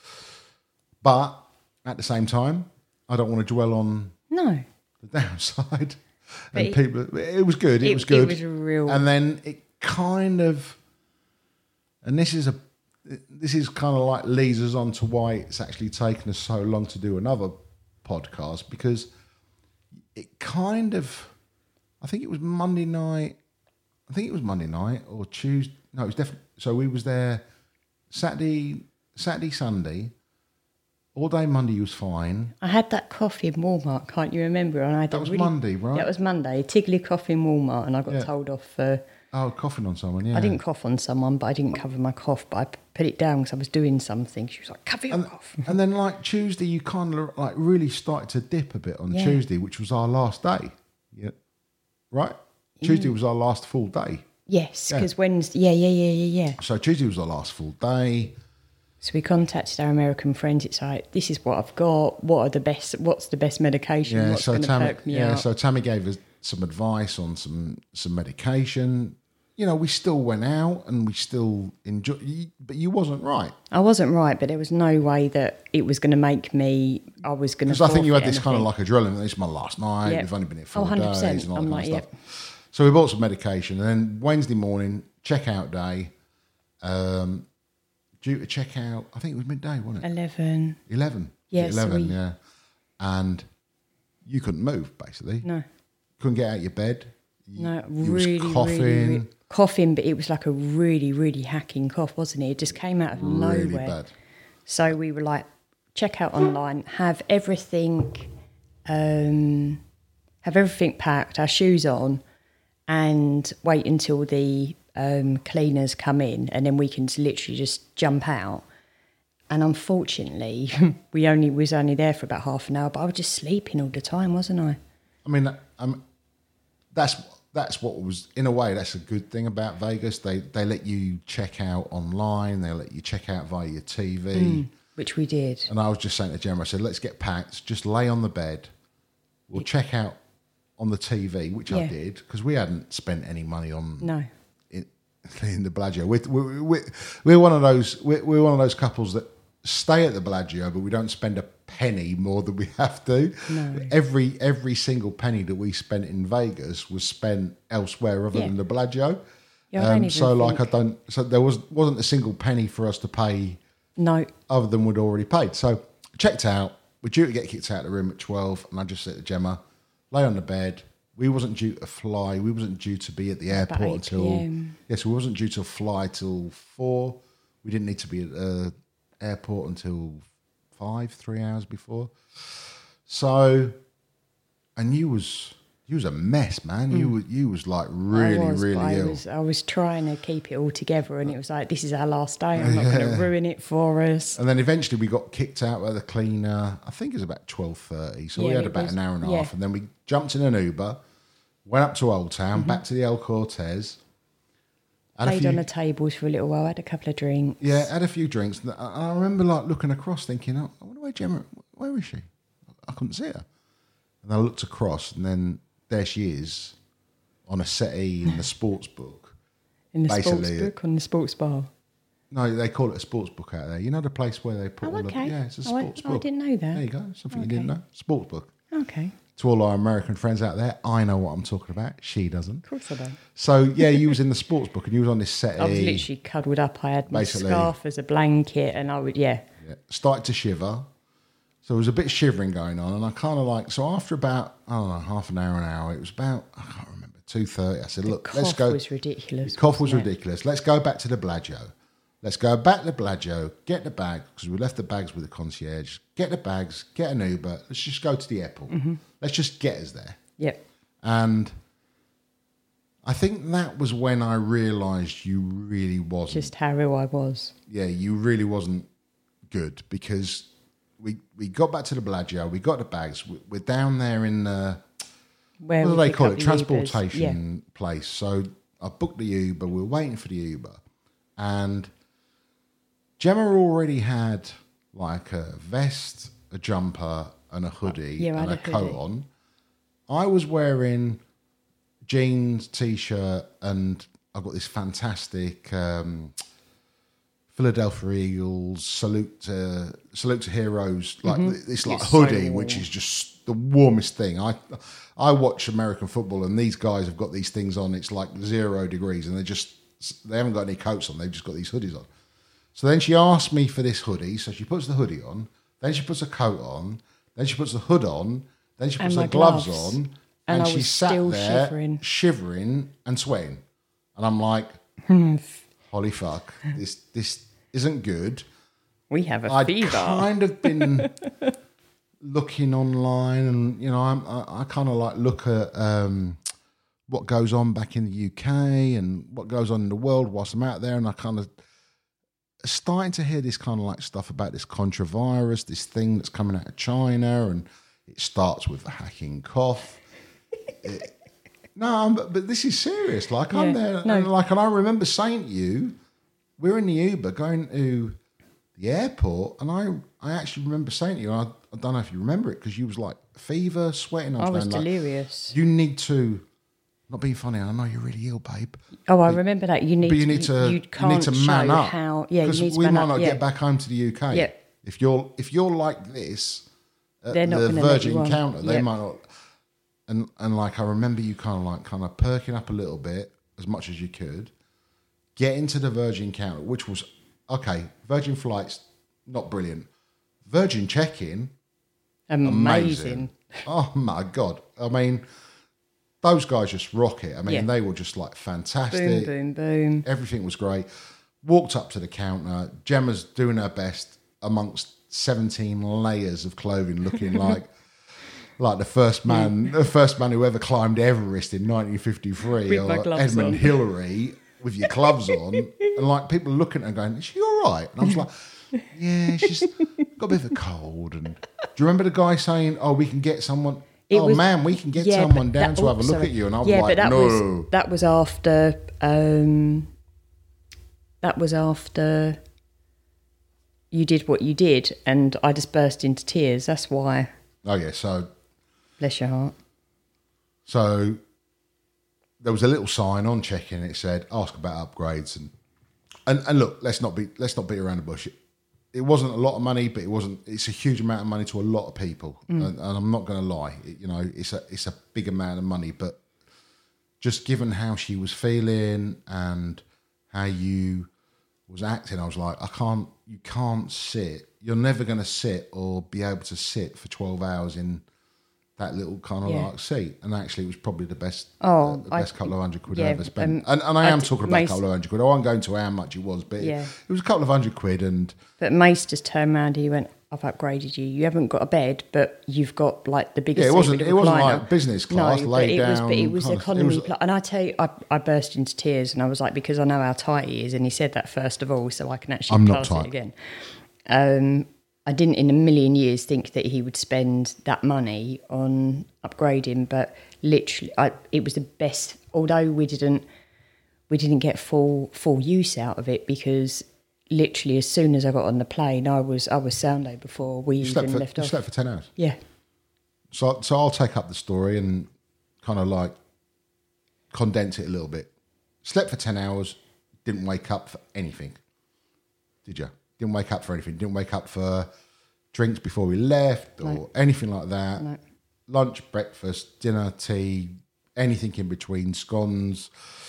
[SPEAKER 2] But at the same time, I don't want to dwell on
[SPEAKER 3] No.
[SPEAKER 2] the downside.
[SPEAKER 3] But
[SPEAKER 2] And
[SPEAKER 3] it-
[SPEAKER 2] people, it was good. It,
[SPEAKER 3] it-
[SPEAKER 2] was good.
[SPEAKER 3] it was a real-
[SPEAKER 2] And then it kind of, and this is a, this is kind of like leads us on to why it's actually taken us so long to do another podcast, because it kind of, I think it was Monday night. I think it was Monday night or Tuesday. No, it was definitely. So we was there Saturday, Saturday, Sunday. All day Monday was fine.
[SPEAKER 3] I had that coffee in Walmart, can't you remember? And I had
[SPEAKER 2] That
[SPEAKER 3] a
[SPEAKER 2] was
[SPEAKER 3] really-
[SPEAKER 2] Monday, right?
[SPEAKER 3] That was Monday. Tiggly coffee in Walmart, and I got
[SPEAKER 2] Yeah.
[SPEAKER 3] told off for.
[SPEAKER 2] Oh, coughing on someone. Yeah,
[SPEAKER 3] I didn't cough on someone, but I didn't cover my cough. But I p- put it down because I was doing something. She was like, "Cover your
[SPEAKER 2] And,
[SPEAKER 3] cough."
[SPEAKER 2] and then like Tuesday, you kind of like really started to dip a bit on
[SPEAKER 3] Yeah.
[SPEAKER 2] Tuesday, which was our last day. Yeah, right. Tuesday was our last full day.
[SPEAKER 3] Yes,
[SPEAKER 2] Yeah.
[SPEAKER 3] because Wednesday. Yeah, yeah, yeah, yeah, yeah.
[SPEAKER 2] So Tuesday was our last full day.
[SPEAKER 3] So we contacted our American friends. It's like, this is what I've got. What are the best? What's the best medication?
[SPEAKER 2] Yeah,
[SPEAKER 3] what's
[SPEAKER 2] so
[SPEAKER 3] going to
[SPEAKER 2] Tammy,
[SPEAKER 3] perk me
[SPEAKER 2] yeah,
[SPEAKER 3] up?
[SPEAKER 2] so Tammy gave us some advice on some some medication. You know, we still went out and we still enjoyed, but you wasn't right.
[SPEAKER 3] I wasn't right, but there was no way that it was going to make me. I was going to.
[SPEAKER 2] Because I think you had this kind of like adrenaline. This is my last night.
[SPEAKER 3] Yeah.
[SPEAKER 2] We've only been here
[SPEAKER 3] Oh,
[SPEAKER 2] four
[SPEAKER 3] one hundred percent.
[SPEAKER 2] days and all
[SPEAKER 3] I'm
[SPEAKER 2] that kind
[SPEAKER 3] like,
[SPEAKER 2] of stuff. So we bought some medication, and then Wednesday morning checkout day. Um, due to check out, I think it was midday, wasn't it?
[SPEAKER 3] eleven.
[SPEAKER 2] Eleven.
[SPEAKER 3] Yeah,
[SPEAKER 2] Was it
[SPEAKER 3] so
[SPEAKER 2] eleven.
[SPEAKER 3] we-
[SPEAKER 2] Yeah, and you couldn't move basically.
[SPEAKER 3] No,
[SPEAKER 2] Couldn't get out of your bed. You,
[SPEAKER 3] no,
[SPEAKER 2] you
[SPEAKER 3] really,
[SPEAKER 2] was coughing.
[SPEAKER 3] really, really coughing. But it was like a really, really hacking cough, wasn't it? It just came out of
[SPEAKER 2] really
[SPEAKER 3] nowhere.
[SPEAKER 2] bad.
[SPEAKER 3] So we were like, check out online, have everything, um, have everything packed, our shoes on, and wait until the um, cleaners come in, and then we can literally just jump out. And unfortunately, we only was only there for about half an hour, but I was just sleeping all the time, wasn't I?
[SPEAKER 2] I mean, um, that's that's what was in a way that's a good thing about Vegas. They they let you check out online. They let you check out via your T V.
[SPEAKER 3] Mm. Which we did.
[SPEAKER 2] And I was just saying to Gemma, I said, let's get packed. Just lay on the bed. We'll check out on the T V, which I
[SPEAKER 3] Yeah.
[SPEAKER 2] did because we hadn't spent any money on
[SPEAKER 3] No.
[SPEAKER 2] in, in the Bellagio. We're, we're, we're, we're one of those. We're, we're one of those couples that stay at the Bellagio, but we don't spend a penny more than we have to.
[SPEAKER 3] No.
[SPEAKER 2] Every every single penny that we spent in Vegas was spent elsewhere other
[SPEAKER 3] Yeah.
[SPEAKER 2] than the Bellagio.
[SPEAKER 3] Yeah, I don't
[SPEAKER 2] um,
[SPEAKER 3] even
[SPEAKER 2] so like I
[SPEAKER 3] think-
[SPEAKER 2] don't. So there was wasn't a single penny for us to pay
[SPEAKER 3] No.
[SPEAKER 2] other than we'd already paid. So checked out. We're due to get kicked out of the room at twelve, and I just said to Gemma, lay on the bed. We wasn't due to fly. We wasn't due to be at the
[SPEAKER 3] About
[SPEAKER 2] airport
[SPEAKER 3] eight
[SPEAKER 2] until
[SPEAKER 3] p m.
[SPEAKER 2] yes, we wasn't due to fly till four. We didn't need to be at the airport until five, three hours before. So, and you was you was a mess, man. You was you was like really,
[SPEAKER 3] I was, but
[SPEAKER 2] really
[SPEAKER 3] I
[SPEAKER 2] ill.
[SPEAKER 3] Was, I was trying to keep it all together, and it was like, this is our last day. I'm not going to ruin it for us.
[SPEAKER 2] And then eventually we got kicked out by the cleaner. I think it was about twelve thirty. So we
[SPEAKER 3] Yeah,
[SPEAKER 2] had
[SPEAKER 3] it
[SPEAKER 2] about
[SPEAKER 3] was-
[SPEAKER 2] an hour and a
[SPEAKER 3] yeah.
[SPEAKER 2] half. And then we jumped in an Uber, went up to Old Town,
[SPEAKER 3] Mm-hmm.
[SPEAKER 2] back to the El Cortez. Had a
[SPEAKER 3] Played
[SPEAKER 2] few,
[SPEAKER 3] on the tables for a little while, had a couple of drinks.
[SPEAKER 2] yeah, had a few drinks. And I I remember like looking across thinking, oh, I wonder where Gemma, where is she? I couldn't see her. And I looked across and then there she is on a settee in the sports book.
[SPEAKER 3] In the sports
[SPEAKER 2] Basically,
[SPEAKER 3] book, on the sports bar.
[SPEAKER 2] No, they call it a sports book out there. You know the place where they put
[SPEAKER 3] Oh,
[SPEAKER 2] all the...
[SPEAKER 3] okay.
[SPEAKER 2] Yeah, it's a
[SPEAKER 3] Oh, I-
[SPEAKER 2] sports
[SPEAKER 3] oh, I
[SPEAKER 2] book.
[SPEAKER 3] didn't know that.
[SPEAKER 2] There you go. Something you didn't
[SPEAKER 3] Okay.
[SPEAKER 2] know. Sports book.
[SPEAKER 3] Okay,
[SPEAKER 2] To all our American friends out there, I know what I'm talking about. She doesn't.
[SPEAKER 3] of course I don't.
[SPEAKER 2] So, yeah, you was in the sports book and you was on this settee.
[SPEAKER 3] I was literally cuddled up. I had my
[SPEAKER 2] Basically.
[SPEAKER 3] scarf as a blanket, and I would, yeah.
[SPEAKER 2] Yeah, started to shiver. So there was a bit of shivering going on. And I kind of like... So after about, I don't know, half an hour, an hour, it was about, I can't remember, two thirty. I said, look,
[SPEAKER 3] Cough
[SPEAKER 2] let's go...
[SPEAKER 3] was ridiculous.
[SPEAKER 2] The cough was
[SPEAKER 3] wasn't it?
[SPEAKER 2] ridiculous. Let's go back to the Bellagio. Let's go back to the Bellagio, get the bag, because we left the bags with the concierge. Get the bags, get an Uber. Let's just go to the airport.
[SPEAKER 3] Mm-hmm.
[SPEAKER 2] Let's just get us there.
[SPEAKER 3] Yep.
[SPEAKER 2] And I think that was when I realised you really wasn't.
[SPEAKER 3] Just how ill I was.
[SPEAKER 2] yeah, you really wasn't good because we, we got back to the Bellagio. We got the bags. We, we're down there in the,
[SPEAKER 3] Where
[SPEAKER 2] what do
[SPEAKER 3] we
[SPEAKER 2] they
[SPEAKER 3] pick
[SPEAKER 2] call
[SPEAKER 3] up
[SPEAKER 2] it?
[SPEAKER 3] the Ubers.
[SPEAKER 2] Transportation place. So I booked the Uber. We were waiting for the Uber. And Gemma already had like a vest, a jumper, and a hoodie,
[SPEAKER 3] Yeah, I
[SPEAKER 2] and a
[SPEAKER 3] had a
[SPEAKER 2] coat
[SPEAKER 3] hoodie.
[SPEAKER 2] on. I was wearing jeans, t-shirt, and I've got this fantastic um, Philadelphia Eagles salute to salute to heroes, like this like
[SPEAKER 3] It's so
[SPEAKER 2] hoodie,
[SPEAKER 3] warm.
[SPEAKER 2] which is just the warmest thing. I I watch American football, and these guys have got these things on. It's like zero degrees, and they just they haven't got any coats on. They've just got these hoodies on. So then she asked me for this hoodie. So she puts the hoodie on, then she puts a coat on, then she puts the hood on, then she
[SPEAKER 3] And
[SPEAKER 2] puts
[SPEAKER 3] my
[SPEAKER 2] her gloves,
[SPEAKER 3] gloves.
[SPEAKER 2] on,
[SPEAKER 3] And
[SPEAKER 2] and,
[SPEAKER 3] I
[SPEAKER 2] she
[SPEAKER 3] was
[SPEAKER 2] sat
[SPEAKER 3] still
[SPEAKER 2] there
[SPEAKER 3] shivering.
[SPEAKER 2] shivering and sweating. And I'm like, holy fuck, this this isn't good.
[SPEAKER 3] We have a
[SPEAKER 2] I'd
[SPEAKER 3] fever.
[SPEAKER 2] kind of been looking online, and you know, I'm, I, I kind of like look at um, what goes on back in the U K and what goes on in the world whilst I'm out there, and I kind of starting to hear this kind of like stuff about this contravirus, this thing that's coming out of China, and it starts with the hacking cough. It, no, I'm, but, but this is serious. Like I'm
[SPEAKER 3] Yeah,
[SPEAKER 2] there,
[SPEAKER 3] no.
[SPEAKER 2] and like, and I remember saying to you, we're in the Uber going to the airport, and I, I actually remember saying to you, I, I don't know if you remember it, because you was like fever, sweating.
[SPEAKER 3] I was
[SPEAKER 2] going, like,
[SPEAKER 3] delirious.
[SPEAKER 2] you need to, not being funny, I know you're really ill, babe.
[SPEAKER 3] Oh, I remember that. You need,
[SPEAKER 2] But you need to,
[SPEAKER 3] you
[SPEAKER 2] you
[SPEAKER 3] can't
[SPEAKER 2] need to man
[SPEAKER 3] show
[SPEAKER 2] up.
[SPEAKER 3] how. Yeah, you
[SPEAKER 2] because
[SPEAKER 3] need to
[SPEAKER 2] we
[SPEAKER 3] man
[SPEAKER 2] might
[SPEAKER 3] up.
[SPEAKER 2] not
[SPEAKER 3] yeah.
[SPEAKER 2] get back home to the U K.
[SPEAKER 3] Yeah.
[SPEAKER 2] If you're if you're like this, at
[SPEAKER 3] They're not
[SPEAKER 2] the
[SPEAKER 3] gonna let
[SPEAKER 2] Virgin
[SPEAKER 3] you on.
[SPEAKER 2] counter, they
[SPEAKER 3] Yeah.
[SPEAKER 2] might not. And and like I remember you kind of like kind of perking up a little bit as much as you could, get into the Virgin counter, which was okay. Virgin flights not brilliant. Virgin check-in
[SPEAKER 3] Amazing.
[SPEAKER 2] amazing. Oh my god! I mean, those guys just rock it. I mean,
[SPEAKER 3] Yeah.
[SPEAKER 2] they were just like
[SPEAKER 3] Boom,
[SPEAKER 2] fantastic.
[SPEAKER 3] boom, boom.
[SPEAKER 2] Everything was great. Walked up to the counter. Gemma's doing her best amongst seventeen layers of clothing, looking like like the first man, the first man who ever climbed Everest in nineteen fifty-three,
[SPEAKER 3] With my
[SPEAKER 2] or
[SPEAKER 3] gloves
[SPEAKER 2] Edmund
[SPEAKER 3] on.
[SPEAKER 2] Hillary with your gloves on, and like people looking at her going, "Is she all right?" And I was like, "Yeah, she's got a bit of a cold." And do you remember the guy saying, "Oh, we can get someone."
[SPEAKER 3] It
[SPEAKER 2] oh
[SPEAKER 3] was-
[SPEAKER 2] man, we can get
[SPEAKER 3] yeah,
[SPEAKER 2] someone
[SPEAKER 3] but
[SPEAKER 2] down
[SPEAKER 3] that-
[SPEAKER 2] to have a
[SPEAKER 3] oh,
[SPEAKER 2] look
[SPEAKER 3] sorry.
[SPEAKER 2] at you. And I was
[SPEAKER 3] yeah,
[SPEAKER 2] like,
[SPEAKER 3] but that
[SPEAKER 2] no.
[SPEAKER 3] was that was after um, that was after you did what you did, and I just burst into tears. That's why.
[SPEAKER 2] Oh yeah, so
[SPEAKER 3] Bless your heart.
[SPEAKER 2] So there was a little sign on check-in. It said, "Ask about upgrades." And and, and look, let's not be let's not beat around the bush. It, it wasn't a lot of money, but it wasn't. It's a huge amount of money to a lot of people,
[SPEAKER 3] Mm.
[SPEAKER 2] and, and I'm not going to lie. It, you know, it's a it's a big amount of money, but just given how she was feeling and how you was acting, I was like, I can't. You can't sit. You're never going to sit or be able to sit for twelve hours in that little kind of
[SPEAKER 3] Yeah.
[SPEAKER 2] like seat. And actually, it was probably the best,
[SPEAKER 3] Oh,
[SPEAKER 2] uh, the
[SPEAKER 3] I-
[SPEAKER 2] best couple of hundred quid
[SPEAKER 3] yeah,
[SPEAKER 2] I ever spent.
[SPEAKER 3] um,
[SPEAKER 2] and, and I
[SPEAKER 3] I
[SPEAKER 2] am
[SPEAKER 3] d-
[SPEAKER 2] talking about a
[SPEAKER 3] most-
[SPEAKER 2] couple of hundred quid. I won't go into how much it was, but it,
[SPEAKER 3] Yeah.
[SPEAKER 2] it was a couple of hundred quid. And
[SPEAKER 3] But Mace just turned around and he went, "I've upgraded you. You haven't got a bed, but you've got like the biggest."
[SPEAKER 2] yeah, it
[SPEAKER 3] seat
[SPEAKER 2] wasn't
[SPEAKER 3] with a
[SPEAKER 2] it wasn't
[SPEAKER 3] recliner."
[SPEAKER 2] like business class,
[SPEAKER 3] no,
[SPEAKER 2] laid
[SPEAKER 3] but it
[SPEAKER 2] down.
[SPEAKER 3] was, but it was
[SPEAKER 2] kind of-
[SPEAKER 3] economy.
[SPEAKER 2] it was-
[SPEAKER 3] pla- and I tell you, I, I burst into tears, and I was like, because I know how tight he is, and he said that first of all, so I can actually
[SPEAKER 2] I'm not
[SPEAKER 3] pass
[SPEAKER 2] tight.
[SPEAKER 3] it again. Um, I didn't in a million years think that he would spend that money on upgrading, but literally, I, it was the best. Although we didn't, we didn't get full full use out of it because literally as soon as I got on the plane, I was I was soundo before we
[SPEAKER 2] you slept
[SPEAKER 3] even
[SPEAKER 2] for
[SPEAKER 3] left
[SPEAKER 2] you
[SPEAKER 3] off.
[SPEAKER 2] slept for ten hours.
[SPEAKER 3] Yeah,
[SPEAKER 2] So so I'll take up the story and kind of like condense it a little bit. Slept for ten hours, didn't wake up for anything. Did you? Didn't wake up for anything. Didn't wake up for drinks before we left or
[SPEAKER 3] No.
[SPEAKER 2] anything like that.
[SPEAKER 3] No.
[SPEAKER 2] Lunch, breakfast, dinner, tea, anything in between, scones,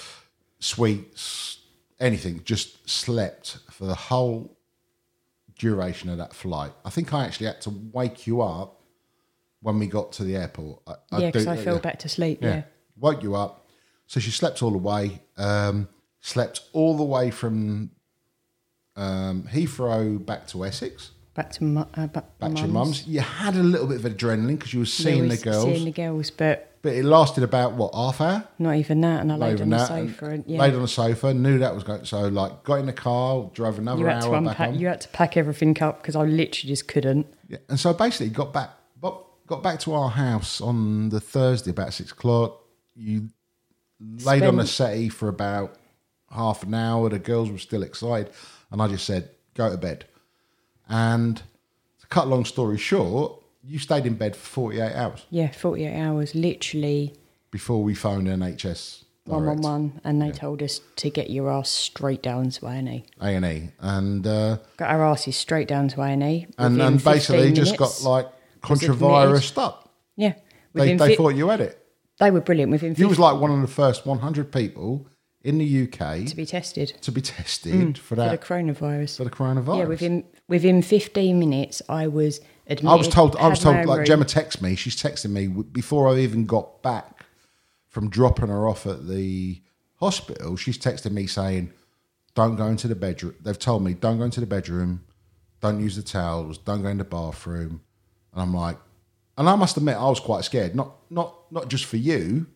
[SPEAKER 2] sweets, anything. Just slept for the whole duration of that flight. I think I actually had to wake you up when we got to the airport. I,
[SPEAKER 3] yeah, because
[SPEAKER 2] do-
[SPEAKER 3] I fell
[SPEAKER 2] yeah.
[SPEAKER 3] back to sleep.
[SPEAKER 2] Yeah.
[SPEAKER 3] Yeah,
[SPEAKER 2] Woke you up. So she slept all the way. Um, slept all the way from um, Heathrow back to Essex,
[SPEAKER 3] back to mu- uh, back,
[SPEAKER 2] back
[SPEAKER 3] my
[SPEAKER 2] to your mum's. You had a little bit of adrenaline because you were
[SPEAKER 3] Yeah,
[SPEAKER 2] seeing
[SPEAKER 3] we
[SPEAKER 2] the
[SPEAKER 3] was
[SPEAKER 2] girls.
[SPEAKER 3] seeing the girls, but
[SPEAKER 2] But it lasted about, what, half hour?
[SPEAKER 3] Not even that, and I
[SPEAKER 2] Not
[SPEAKER 3] laid
[SPEAKER 2] even
[SPEAKER 3] on the
[SPEAKER 2] that,
[SPEAKER 3] sofa. And, yeah.
[SPEAKER 2] Laid on the sofa, knew that was going. So, like, got in the car, drove another
[SPEAKER 3] You had
[SPEAKER 2] hour
[SPEAKER 3] to
[SPEAKER 2] back
[SPEAKER 3] unpack.
[SPEAKER 2] home.
[SPEAKER 3] You had to pack everything up because I literally just couldn't.
[SPEAKER 2] Yeah. And so basically, got back, got, got back to our house on the Thursday about six o'clock. You laid on the settee for about half an hour. The girls were still excited, and I just said, "Go to bed." And to cut a long story short, you stayed in bed for forty-eight hours.
[SPEAKER 3] Yeah, forty-eight hours, literally.
[SPEAKER 2] Before we phoned N H S
[SPEAKER 3] one one one, and they yeah. told us to get your ass straight down to A and E.
[SPEAKER 2] A and E. And uh,
[SPEAKER 3] got our asses straight down to A and E.
[SPEAKER 2] And, and basically just got like contravirused up.
[SPEAKER 3] Yeah.
[SPEAKER 2] They, they fi- thought you had it.
[SPEAKER 3] They were brilliant. Within
[SPEAKER 2] you was like one of the first one hundred people in the U K
[SPEAKER 3] to be tested.
[SPEAKER 2] To be tested
[SPEAKER 3] mm,
[SPEAKER 2] for that.
[SPEAKER 3] For the coronavirus.
[SPEAKER 2] For the coronavirus.
[SPEAKER 3] Yeah, within within fifteen minutes I was admitted.
[SPEAKER 2] I was told, I was told like
[SPEAKER 3] room.
[SPEAKER 2] Gemma texted me, she's texting me before I even got back from dropping her off at the hospital. She's texting me saying, don't go into the bedroom. They've told me, don't go into the bedroom, don't use the towels, don't go in the bathroom. And I'm like, and I must admit, I was quite scared. Not not not just for you,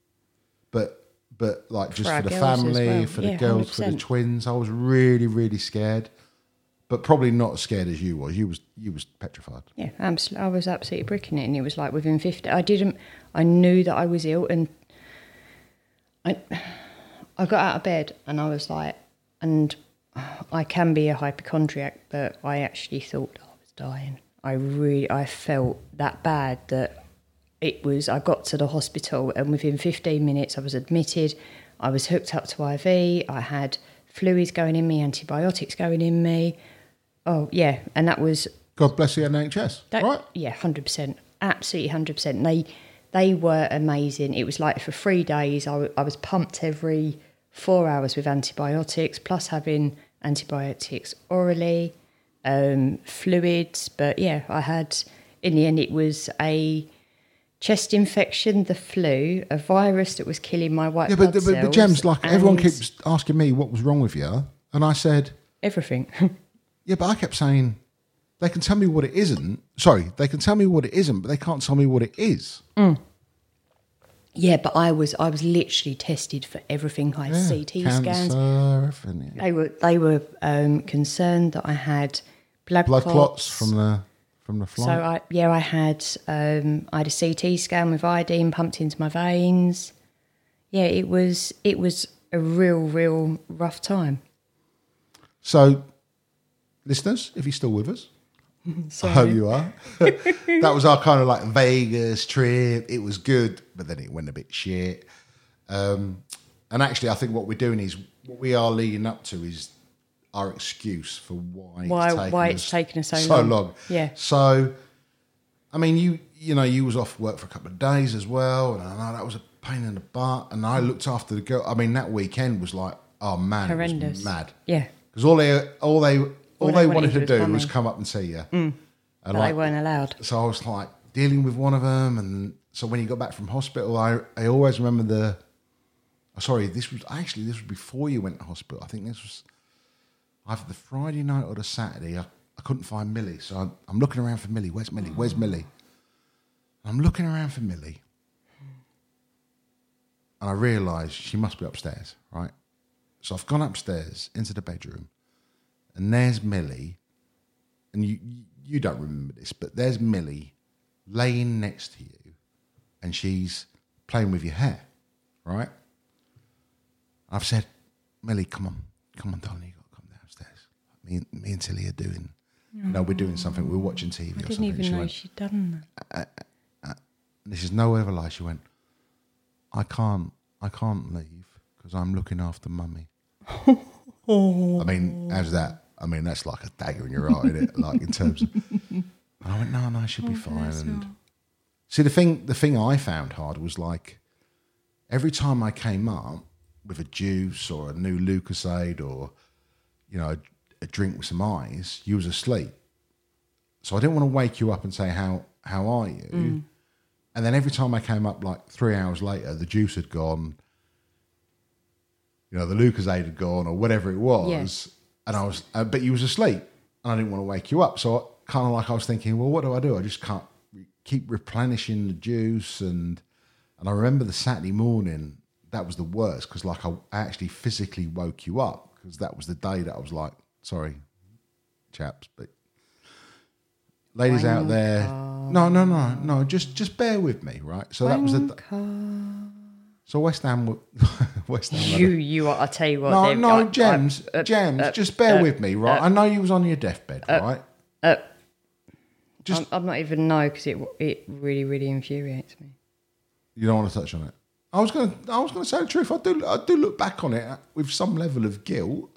[SPEAKER 2] but but like just for, for the family, well. for yeah, the girls, one hundred percent. For the twins. I was really, really scared. But probably not as scared as you was. You was you was petrified.
[SPEAKER 3] Yeah, absolutely. I was absolutely bricking it, and it was like within fifty. I didn't. I knew that I was ill, and I I got out of bed, and I was like, and I can be a hypochondriac, but I actually thought I was dying. I really, I felt that bad that it was. I got to the hospital, and within fifteen minutes, I was admitted. I was hooked up to I V. I had fluids going in me, antibiotics going in me. Oh, yeah, and that was...
[SPEAKER 2] God bless the N H S,
[SPEAKER 3] that,
[SPEAKER 2] right?
[SPEAKER 3] Yeah, one hundred percent. Absolutely one hundred percent. They they were amazing. It was like for three days, I, w- I was pumped every four hours with antibiotics, plus having antibiotics orally, um, fluids. But, yeah, I had... In the end, it was a chest infection, the flu, a virus that was killing my white
[SPEAKER 2] yeah,
[SPEAKER 3] blood
[SPEAKER 2] but,
[SPEAKER 3] cells.
[SPEAKER 2] Yeah, but, but Gems, like, everyone keeps asking me what was wrong with you, and I said...
[SPEAKER 3] Everything.
[SPEAKER 2] Yeah, but I kept saying, they can tell me what it isn't. Sorry, they can tell me what it isn't, but they can't tell me what it is.
[SPEAKER 3] Mm. Yeah, but I was I was literally tested for everything. I had yeah, C T
[SPEAKER 2] cancer,
[SPEAKER 3] scans.
[SPEAKER 2] Everything, yeah.
[SPEAKER 3] They were they were um, concerned that I had blood,
[SPEAKER 2] blood
[SPEAKER 3] clots.
[SPEAKER 2] clots from the from the flight.
[SPEAKER 3] So I yeah, I had um, I had a C T scan with iodine pumped into my veins. Yeah, it was it was a real real rough time.
[SPEAKER 2] So. Listeners, if you're still with us, I hope you are. That was our kind of like Vegas trip. It was good, but then it went a bit shit. Um, and actually, I think what we're doing is, what we are leading up to is our excuse for why,
[SPEAKER 3] why,
[SPEAKER 2] it's, taken
[SPEAKER 3] why
[SPEAKER 2] us
[SPEAKER 3] it's taken us so,
[SPEAKER 2] so
[SPEAKER 3] long.
[SPEAKER 2] long.
[SPEAKER 3] Yeah.
[SPEAKER 2] So, I mean, you you know, you was off work for a couple of days as well, and I know that was a pain in the butt. And I looked after the girl. I mean, that weekend was like, oh man,
[SPEAKER 3] horrendous.
[SPEAKER 2] It was mad.
[SPEAKER 3] Yeah.
[SPEAKER 2] Because all they all they All, all they wanted, wanted to do was come up and see you.
[SPEAKER 3] Mm.
[SPEAKER 2] And
[SPEAKER 3] but like, they weren't allowed.
[SPEAKER 2] So I was like dealing with one of them. And so when you got back from hospital, I, I always remember the... Oh, sorry, this was actually, this was before you went to hospital. I think this was either the Friday night or the Saturday. I, I couldn't find Millie. So I'm, I'm looking around for Millie. Where's Millie? Where's Millie? I'm looking around for Millie. And I realised she must be upstairs, right? So I've gone upstairs into the bedroom. And there's Millie, and you you don't remember this, but there's Millie laying next to you, and she's playing with your hair, right? I've said, Millie, come on, come on, darling, you got to come downstairs. Me, and- me and Tilly are doing, you know, we're doing something. We're watching T V
[SPEAKER 3] I
[SPEAKER 2] or
[SPEAKER 3] didn't
[SPEAKER 2] something.
[SPEAKER 3] even
[SPEAKER 2] She
[SPEAKER 3] know
[SPEAKER 2] went,
[SPEAKER 3] she'd done that.
[SPEAKER 2] uh, uh, this is no ever lie. She went, I can't, I can't leave because I'm looking after Mummy. I mean, how's that? I mean, that's like a dagger in your heart, isn't it? Like in terms of, and I went, no, no, she'll be
[SPEAKER 3] Oh,
[SPEAKER 2] fine.
[SPEAKER 3] bless
[SPEAKER 2] And
[SPEAKER 3] her.
[SPEAKER 2] see, the thing, the thing I found hard was like every time I came up with a juice or a new Lucasade or you know a, a drink with some ice, you was asleep. So I didn't want to wake you up and say how how are you?
[SPEAKER 3] Mm.
[SPEAKER 2] And then every time I came up, like three hours later, the juice had gone. You know, the Lucasade had gone or whatever it was.
[SPEAKER 3] Yeah.
[SPEAKER 2] And I was, uh, but you was asleep, and I didn't want to wake you up. So kind of like I was thinking, well, what do I do? I just can't re- keep replenishing the juice, and And I remember the Saturday morning, that was the worst because like I, I actually physically woke you up because that was the day that I was like, sorry, chaps, but ladies
[SPEAKER 3] Wanker.
[SPEAKER 2] out there, no, no, no, no, just just bear with me, right? So that was the. So West Ham, were- West Ham. had a-
[SPEAKER 3] You, you are. I tell you what.
[SPEAKER 2] no,
[SPEAKER 3] they've-
[SPEAKER 2] no,
[SPEAKER 3] I-
[SPEAKER 2] Gems,
[SPEAKER 3] I- uh,
[SPEAKER 2] Gems,
[SPEAKER 3] uh,
[SPEAKER 2] just bear
[SPEAKER 3] uh,
[SPEAKER 2] with me, right?
[SPEAKER 3] uh,
[SPEAKER 2] I know you was on your deathbed, right?
[SPEAKER 3] uh,
[SPEAKER 2] Just
[SPEAKER 3] I'm, I'm not even no because it it really really infuriates me.
[SPEAKER 2] you don't want to touch on it. I was gonna, I was gonna say the truth. I do, I do look back on it with some level of guilt.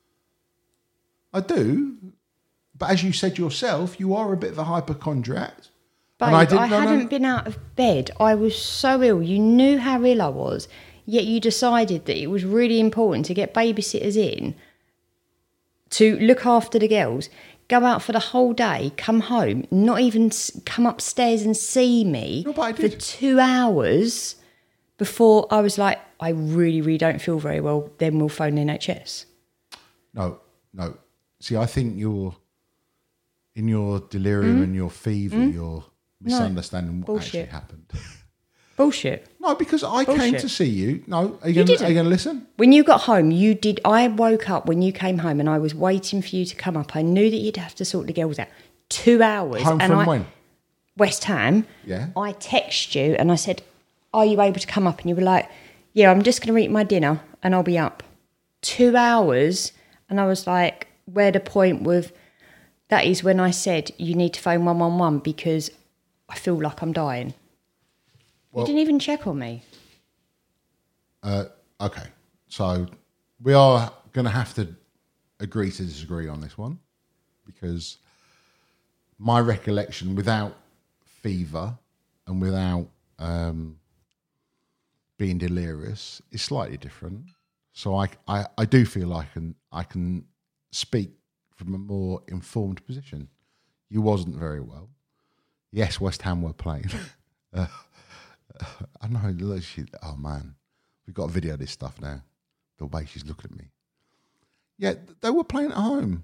[SPEAKER 2] I do, but as you said yourself, you are a bit of a hypochondriac.
[SPEAKER 3] Babe,
[SPEAKER 2] And
[SPEAKER 3] I,
[SPEAKER 2] didn't- no, no,
[SPEAKER 3] hadn't been out of bed. I was so ill. You knew how ill I was, yet you decided that it was really important to get babysitters in to look after the girls, go out for the whole day, come home, not even s- come upstairs and see me
[SPEAKER 2] No, but I
[SPEAKER 3] for
[SPEAKER 2] did.
[SPEAKER 3] two hours before I was like, I really, really don't feel very well. Then we'll phone N H S.
[SPEAKER 2] No, no. See, I think you're in your delirium and your fever. You're misunderstanding what
[SPEAKER 3] bullshit.
[SPEAKER 2] actually happened.
[SPEAKER 3] Bullshit.
[SPEAKER 2] No, because I came
[SPEAKER 3] Bullshit.
[SPEAKER 2] to see you. No, are you,
[SPEAKER 3] You
[SPEAKER 2] gonna, are
[SPEAKER 3] didn't.
[SPEAKER 2] you going to listen?
[SPEAKER 3] When you got home, you did. I woke up when you came home, and I was waiting for you to come up. I knew that you'd have to sort the girls out. Two hours.
[SPEAKER 2] Home
[SPEAKER 3] and
[SPEAKER 2] from
[SPEAKER 3] I,
[SPEAKER 2] when?
[SPEAKER 3] West Ham.
[SPEAKER 2] Yeah.
[SPEAKER 3] I texted you and I said, "Are you able to come up?" And you were like, "Yeah, I'm just going to eat my dinner and I'll be up." Two hours, and I was like, "Where the point with?" That is when I said you need to phone one one one because I feel like I'm dying.
[SPEAKER 2] Well-
[SPEAKER 3] you didn't even check on me.
[SPEAKER 2] Uh, okay, so we are going to have to agree to disagree on this one because my recollection, without fever and without um, being delirious, is slightly different. So I, I, I do feel I can I can speak from a more informed position. You wasn't very well. Yes, West Ham were playing. uh, I know. Look, she, oh man, we've got to video this stuff now. The way she's looking at me. Yeah, they were playing at home,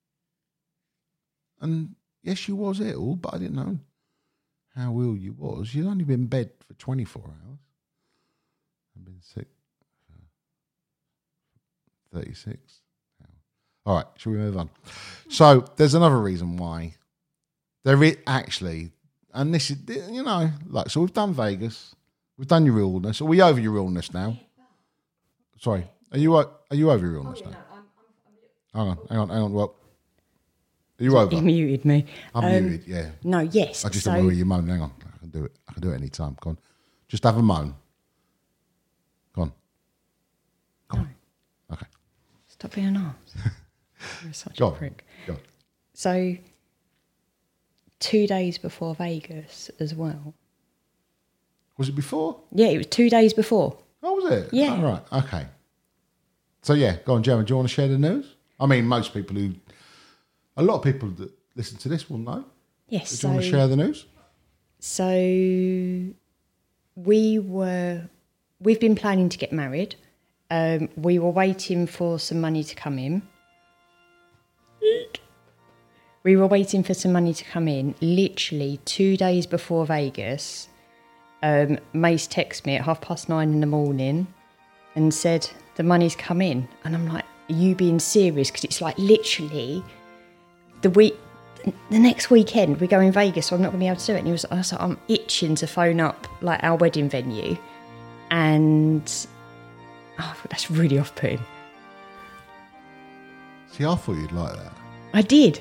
[SPEAKER 2] and yes, she was ill, but I didn't know how ill you was. You'd only been in bed for twenty-four hours. I've been sick for thirty-six. All right, shall we move on? So there's another reason why there is actually, and this is, you know, like, so we've done Vegas, we've done your illness. Are we over your illness now? Sorry, are you o- are you over your illness now? Hang on, hang on, hang on. Well, are you over?
[SPEAKER 3] He muted me.
[SPEAKER 2] I'm
[SPEAKER 3] Um,
[SPEAKER 2] muted. Yeah,
[SPEAKER 3] No, yes.
[SPEAKER 2] I just
[SPEAKER 3] so,
[SPEAKER 2] don't know where you moan. Hang on, I can do it. I can do it any time. Go on, just have a moan. Go on. Go on. Okay.
[SPEAKER 3] Stop being an arse. You're such
[SPEAKER 2] Go
[SPEAKER 3] a
[SPEAKER 2] on.
[SPEAKER 3] prick.
[SPEAKER 2] Go on.
[SPEAKER 3] So, two days before Vegas as well.
[SPEAKER 2] Was it before?
[SPEAKER 3] Yeah, it was two days before.
[SPEAKER 2] Oh, was it?
[SPEAKER 3] Yeah.
[SPEAKER 2] All right. Okay. So yeah, go on, Gemma. Do you want to share the news? I mean, most people who, a lot of people that listen to this will know.
[SPEAKER 3] Yes.
[SPEAKER 2] Do you
[SPEAKER 3] So,
[SPEAKER 2] want to share the news?
[SPEAKER 3] so we were, we've been planning to get married. Um, we were waiting for some money to come in. We were waiting for some money to come in. Literally two days before Vegas, um, Mace texted me at half past nine in the morning and said, the money's come in. And I'm like, are you being serious? Because it's like literally the week, the next weekend we go in Vegas, so I'm not going to be able to do it. And he was, I was like, I'm itching to phone up like our wedding venue. And oh, that's really off-putting.
[SPEAKER 2] See, I thought you'd like that.
[SPEAKER 3] I did.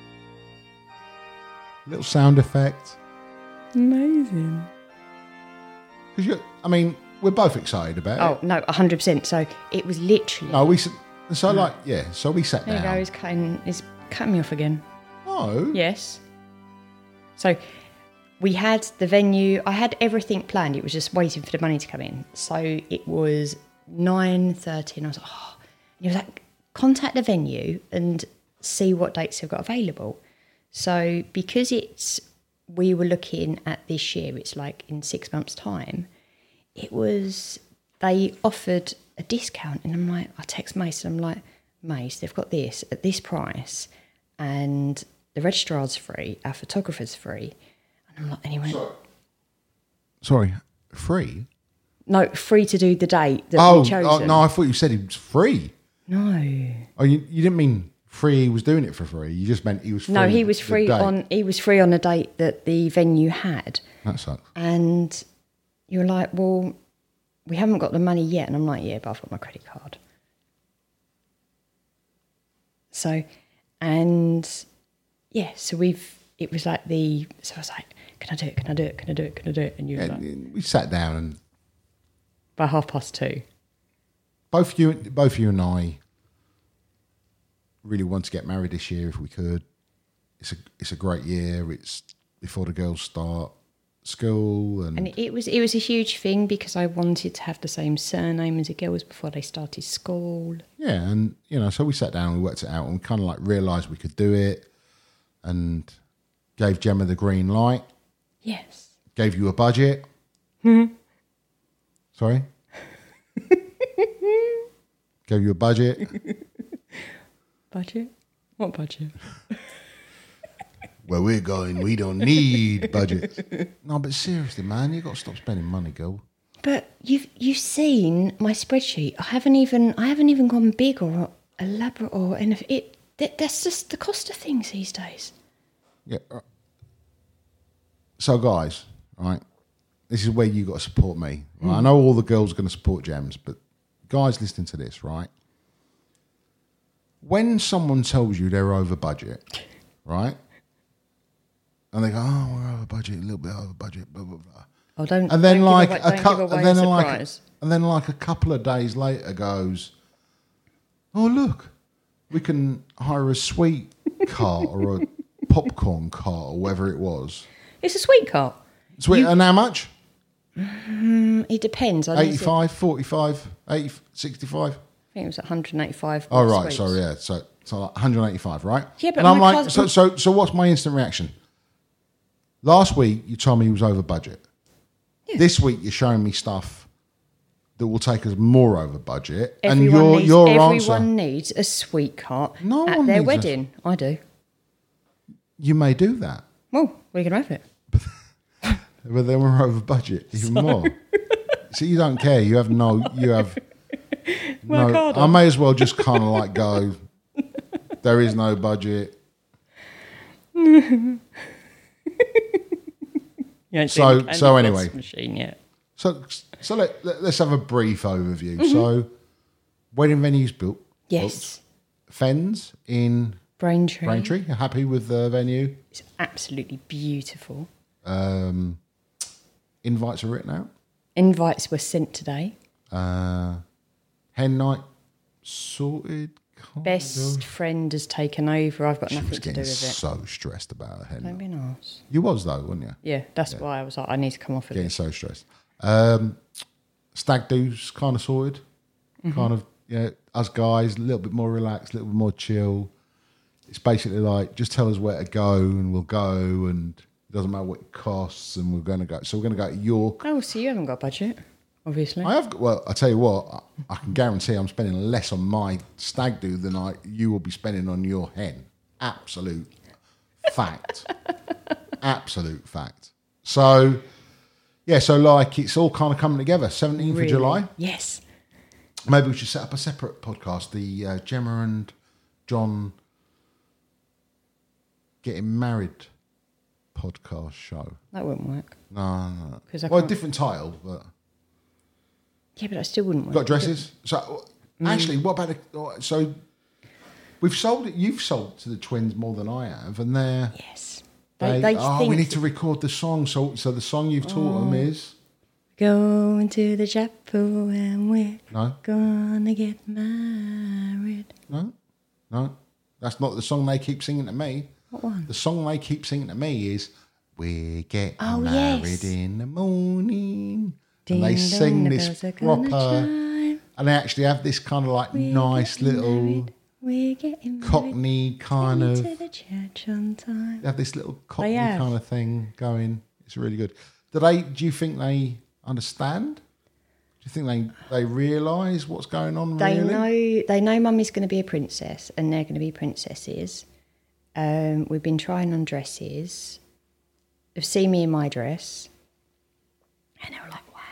[SPEAKER 2] Little sound effect.
[SPEAKER 3] Amazing.
[SPEAKER 2] Because you, I mean, we're both excited about
[SPEAKER 3] Oh,
[SPEAKER 2] it.
[SPEAKER 3] no, one hundred percent. So it was literally...
[SPEAKER 2] No, we s- so like yeah. So we sat
[SPEAKER 3] There you
[SPEAKER 2] down.
[SPEAKER 3] go, he's cutting, he's cutting me off again.
[SPEAKER 2] No.
[SPEAKER 3] Yes. So we had the venue, I had everything planned, it was just waiting for the money to come in. So it was nine thirty and I was like, oh, and he was like, contact the venue and see what dates they've got available. So because it's, we were looking at this year, it's like in six months' time, it was, they offered a discount and I'm like, I text Mace and I'm like, Mace, they've got this at this price and the registrar's free, our photographer's free. And I'm like, and he went,
[SPEAKER 2] Sorry, Free?
[SPEAKER 3] No, free to do the date that
[SPEAKER 2] Oh,
[SPEAKER 3] we chosen.
[SPEAKER 2] oh, no, I thought you said he was free.
[SPEAKER 3] No.
[SPEAKER 2] Oh, you, you didn't mean free, he was doing it for free. You just meant he was free.
[SPEAKER 3] No, he was
[SPEAKER 2] the
[SPEAKER 3] free
[SPEAKER 2] date.
[SPEAKER 3] on he was free on a date that the venue had.
[SPEAKER 2] That sucks.
[SPEAKER 3] And you were like, well, we haven't got the money yet. And I'm like, yeah, but I've got my credit card. So, and yeah, so we've, it was like the, so I was like, can I do it? Can I do it? Can I do it? Can I do it? And you were
[SPEAKER 2] Yeah,
[SPEAKER 3] like,
[SPEAKER 2] we sat down and
[SPEAKER 3] by half past two.
[SPEAKER 2] both you, both you and I really want to get married this year if we could. It's a, it's a great year. It's before the girls start school, and,
[SPEAKER 3] And it was it was a huge thing because I wanted to have the same surname as the girls before they started school.
[SPEAKER 2] yeah, and you know, so we sat down, and we worked it out, and we kind of like realised we could do it, and gave Gemma the green light.
[SPEAKER 3] Yes.
[SPEAKER 2] Gave you a budget. Sorry. Gave you a budget.
[SPEAKER 3] Budget? What budget?
[SPEAKER 2] Where we're going, we don't need budgets. No, but seriously, man, you got to stop spending money, girl.
[SPEAKER 3] But you've you've seen my spreadsheet. I haven't even I haven't even gone big or elaborate or anything. It that, that's just the cost of things these days.
[SPEAKER 2] Yeah. uh, So, guys, right, this is where you got to support me. Right? I know all the girls are going to support Gems, but guys, listening to this, right? When someone tells you they're over budget, right? And they go, oh, we're over budget, a little bit over budget, blah, blah, blah.
[SPEAKER 3] Oh, don't.
[SPEAKER 2] And then
[SPEAKER 3] don't
[SPEAKER 2] like
[SPEAKER 3] give away,
[SPEAKER 2] a
[SPEAKER 3] don't
[SPEAKER 2] couple,
[SPEAKER 3] give away
[SPEAKER 2] and then
[SPEAKER 3] a
[SPEAKER 2] like,
[SPEAKER 3] surprise.
[SPEAKER 2] and then like a couple of days later goes, oh look, we can hire a sweet cart or a popcorn cart or whatever it was.
[SPEAKER 3] It's a sweet cart.
[SPEAKER 2] Sweet,
[SPEAKER 3] You-
[SPEAKER 2] and how much?
[SPEAKER 3] Mm, it depends. I need to-
[SPEAKER 2] eighty-five, forty-five, eighty, sixty-five.
[SPEAKER 3] I think it was one hundred eighty-five.
[SPEAKER 2] Oh right,
[SPEAKER 3] sweets.
[SPEAKER 2] sorry, yeah. So so like one hundred eighty-five, right?
[SPEAKER 3] Yeah, but
[SPEAKER 2] and I'm
[SPEAKER 3] my
[SPEAKER 2] like,
[SPEAKER 3] cousin-
[SPEAKER 2] so so so what's my instant reaction? Last week you told me he was over budget.
[SPEAKER 3] Yeah.
[SPEAKER 2] This week you're showing me stuff that will take us more over budget,
[SPEAKER 3] Everyone
[SPEAKER 2] and your
[SPEAKER 3] needs,
[SPEAKER 2] your
[SPEAKER 3] everyone
[SPEAKER 2] answer,
[SPEAKER 3] needs a sweet cart
[SPEAKER 2] No
[SPEAKER 3] at
[SPEAKER 2] one
[SPEAKER 3] their
[SPEAKER 2] needs a-
[SPEAKER 3] wedding. I do.
[SPEAKER 2] you may do that,
[SPEAKER 3] Well, we can have it.
[SPEAKER 2] but then we're over budget even more. So you don't care. You have no. You have.
[SPEAKER 3] Work
[SPEAKER 2] no,
[SPEAKER 3] harder.
[SPEAKER 2] I may as well just kind of like go. There is no budget.
[SPEAKER 3] You ain't
[SPEAKER 2] So-
[SPEAKER 3] seen the candy
[SPEAKER 2] so
[SPEAKER 3] floss
[SPEAKER 2] anyway.
[SPEAKER 3] machine yet.
[SPEAKER 2] So, so let, let, us have a brief overview.
[SPEAKER 3] Mm-hmm.
[SPEAKER 2] So, wedding venues built.
[SPEAKER 3] Yes.
[SPEAKER 2] Built. Fens in
[SPEAKER 3] Braintree.
[SPEAKER 2] Braintree. You're happy with the venue?
[SPEAKER 3] It's absolutely beautiful.
[SPEAKER 2] Um, invites are written out.
[SPEAKER 3] Invites were sent today.
[SPEAKER 2] Uh, hen night sorted. Kind
[SPEAKER 3] Best
[SPEAKER 2] of.
[SPEAKER 3] friend has taken over. I've got
[SPEAKER 2] She
[SPEAKER 3] nothing
[SPEAKER 2] was
[SPEAKER 3] to do
[SPEAKER 2] getting
[SPEAKER 3] with it.
[SPEAKER 2] so stressed about a hen
[SPEAKER 3] Don't
[SPEAKER 2] night.
[SPEAKER 3] be nice.
[SPEAKER 2] You was though, wasn't you?
[SPEAKER 3] Yeah, that's why I was like, I need to come off of
[SPEAKER 2] Getting
[SPEAKER 3] it.
[SPEAKER 2] so stressed. Um, stag do's kind of sorted.
[SPEAKER 3] Mm-hmm.
[SPEAKER 2] Kind of, yeah, us guys, a little bit more relaxed, a little bit more chill. It's basically like, just tell us where to go and we'll go, and it doesn't matter what it costs, and we're going to go. So we're going to go to York.
[SPEAKER 3] Oh, so you haven't got a budget, obviously.
[SPEAKER 2] I have, well, I tell you what, I, I can guarantee I'm spending less on my stag do than I you will be spending on your hen. Absolute fact. Absolute fact. So, yeah, so like it's all kind of coming together. seventeenth
[SPEAKER 3] Really?
[SPEAKER 2] of July.
[SPEAKER 3] Yes.
[SPEAKER 2] Maybe we should set up a separate podcast, the uh, Gemma and John getting married podcast show.
[SPEAKER 3] That wouldn't work.
[SPEAKER 2] No, no, no.
[SPEAKER 3] 'Cause I
[SPEAKER 2] Well, a
[SPEAKER 3] can't-
[SPEAKER 2] different title, but
[SPEAKER 3] Yeah, but I still wouldn't work.
[SPEAKER 2] got dresses. So, actually, what about the, so? We've sold it. You've sold to the twins more than I have, and they're
[SPEAKER 3] Yes.
[SPEAKER 2] they.
[SPEAKER 3] They, they
[SPEAKER 2] oh,
[SPEAKER 3] think
[SPEAKER 2] we need to record the song. So, so the song you've taught them is
[SPEAKER 3] going to the chapel and we're
[SPEAKER 2] no,
[SPEAKER 3] gonna get married.
[SPEAKER 2] no, no. That's not the song they keep singing to me.
[SPEAKER 3] What one?
[SPEAKER 2] The song they keep singing to me is "We're getting
[SPEAKER 3] Oh,
[SPEAKER 2] married
[SPEAKER 3] yes.
[SPEAKER 2] in the morning,"
[SPEAKER 3] Ding
[SPEAKER 2] and they
[SPEAKER 3] dong,
[SPEAKER 2] sing
[SPEAKER 3] the
[SPEAKER 2] this
[SPEAKER 3] bells are gonna
[SPEAKER 2] proper,
[SPEAKER 3] chime.
[SPEAKER 2] and they actually have this kind of like
[SPEAKER 3] We're
[SPEAKER 2] nice
[SPEAKER 3] getting
[SPEAKER 2] little
[SPEAKER 3] married. We're getting
[SPEAKER 2] Cockney
[SPEAKER 3] married.
[SPEAKER 2] kind
[SPEAKER 3] Take
[SPEAKER 2] of.
[SPEAKER 3] me to the church on time.
[SPEAKER 2] They have this little Cockney
[SPEAKER 3] have.
[SPEAKER 2] kind of thing going. It's really good. Do they? Do you think they understand? Do you think they they realise what's going on?
[SPEAKER 3] They
[SPEAKER 2] really?
[SPEAKER 3] know they know Mummy's going to be a princess, and they're going to be princesses. Um, we've been trying on dresses. They've seen me in my dress, and they were like, "Wow!"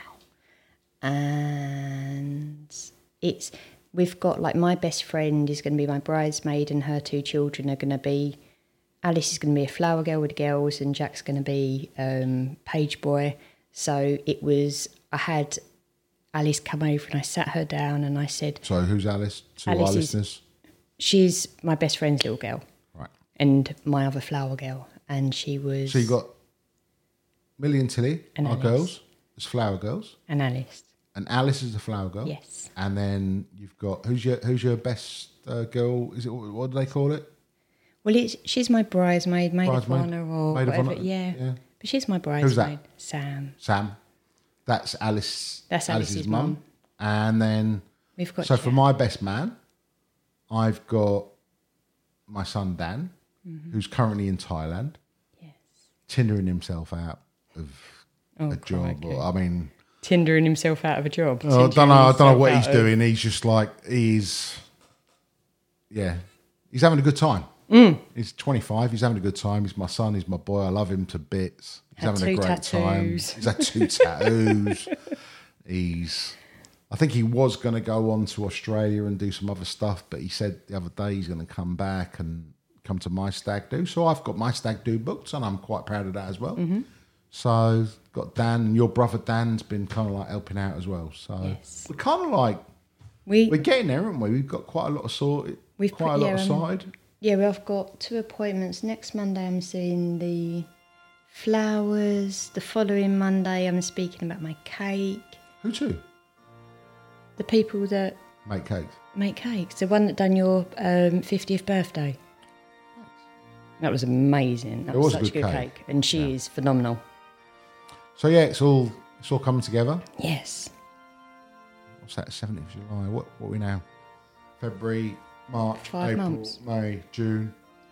[SPEAKER 3] and it's we've got like my best friend is going to be my bridesmaid, and her two children are going to be. Alice is going to be a flower girl with the girls, and Jack's going to be um, page boy. So it was. I had Alice come over, and I sat her down, and I said,
[SPEAKER 2] So who's Alice? To
[SPEAKER 3] Alice
[SPEAKER 2] our
[SPEAKER 3] is-
[SPEAKER 2] listeners.
[SPEAKER 3] "She's my best friend's little girl,
[SPEAKER 2] Right.
[SPEAKER 3] and my other flower girl." And she was.
[SPEAKER 2] So you got Millie and Tilly,
[SPEAKER 3] And
[SPEAKER 2] our
[SPEAKER 3] Alice.
[SPEAKER 2] girls, as flower girls,
[SPEAKER 3] and Alice.
[SPEAKER 2] and Alice is the flower girl.
[SPEAKER 3] Yes.
[SPEAKER 2] And then you've got who's your who's your best uh, girl? Is it what do they call it?
[SPEAKER 3] Well, it's, she's my bridesmaid, maid
[SPEAKER 2] Bridesmaid?
[SPEAKER 3] of honour, or
[SPEAKER 2] Maid of
[SPEAKER 3] whatever.
[SPEAKER 2] honour,
[SPEAKER 3] Yeah.
[SPEAKER 2] yeah.
[SPEAKER 3] But she's my bridesmaid.
[SPEAKER 2] Who's that?
[SPEAKER 3] Sam.
[SPEAKER 2] Sam. That's Alice.
[SPEAKER 3] That's Alice's
[SPEAKER 2] mum.
[SPEAKER 3] mum.
[SPEAKER 2] And then
[SPEAKER 3] We've got.
[SPEAKER 2] so
[SPEAKER 3] Jack.
[SPEAKER 2] for my best man, I've got my son Dan,
[SPEAKER 3] Mm-hmm.
[SPEAKER 2] who's currently in Thailand,
[SPEAKER 3] Yes.
[SPEAKER 2] tindering himself out of
[SPEAKER 3] Oh,
[SPEAKER 2] a job.
[SPEAKER 3] crikey.
[SPEAKER 2] Or, I mean,
[SPEAKER 3] Tindering himself out of a job.
[SPEAKER 2] oh, I don't
[SPEAKER 3] Tindering
[SPEAKER 2] know. I don't know
[SPEAKER 3] himself
[SPEAKER 2] what
[SPEAKER 3] out
[SPEAKER 2] he's
[SPEAKER 3] of-
[SPEAKER 2] doing. He's just like he's, yeah, he's having a good time.
[SPEAKER 3] Mm.
[SPEAKER 2] He's twenty-five. He's having a good time. He's my son. He's my boy. I love him to bits. He's
[SPEAKER 3] Had
[SPEAKER 2] having a
[SPEAKER 3] two
[SPEAKER 2] great time.
[SPEAKER 3] tattoos.
[SPEAKER 2] He's had two tattoos. He's. I think he was going to go on to Australia and do some other stuff, but he said the other day he's going to come back and come to my stag do. So I've got my stag do booked, and I'm quite proud of that as well.
[SPEAKER 3] Mm-hmm.
[SPEAKER 2] So got Dan, and your brother Dan's been kind of like helping out as well. So
[SPEAKER 3] Yes.
[SPEAKER 2] we're kind of like
[SPEAKER 3] We,
[SPEAKER 2] we're getting there, aren't we? We've got quite a lot of sorted.
[SPEAKER 3] We've
[SPEAKER 2] quite
[SPEAKER 3] put-
[SPEAKER 2] a lot
[SPEAKER 3] yeah,
[SPEAKER 2] of
[SPEAKER 3] um,
[SPEAKER 2] side.
[SPEAKER 3] yeah, well, I've got two appointments. Next Monday I'm seeing the flowers. The following Monday I'm speaking about my cake.
[SPEAKER 2] Who to?
[SPEAKER 3] The people that
[SPEAKER 2] Make cakes.
[SPEAKER 3] make cakes. The one that done your um, fiftieth birthday. That was amazing. That
[SPEAKER 2] It
[SPEAKER 3] was,
[SPEAKER 2] was a
[SPEAKER 3] such a
[SPEAKER 2] good
[SPEAKER 3] good
[SPEAKER 2] cake.
[SPEAKER 3] cake. And she is phenomenal.
[SPEAKER 2] So yeah, it's all it's all coming together.
[SPEAKER 3] Yes.
[SPEAKER 2] What's that? Seventeenth of July. What what are we now? February, March,
[SPEAKER 3] Five
[SPEAKER 2] April,
[SPEAKER 3] months.
[SPEAKER 2] May, June.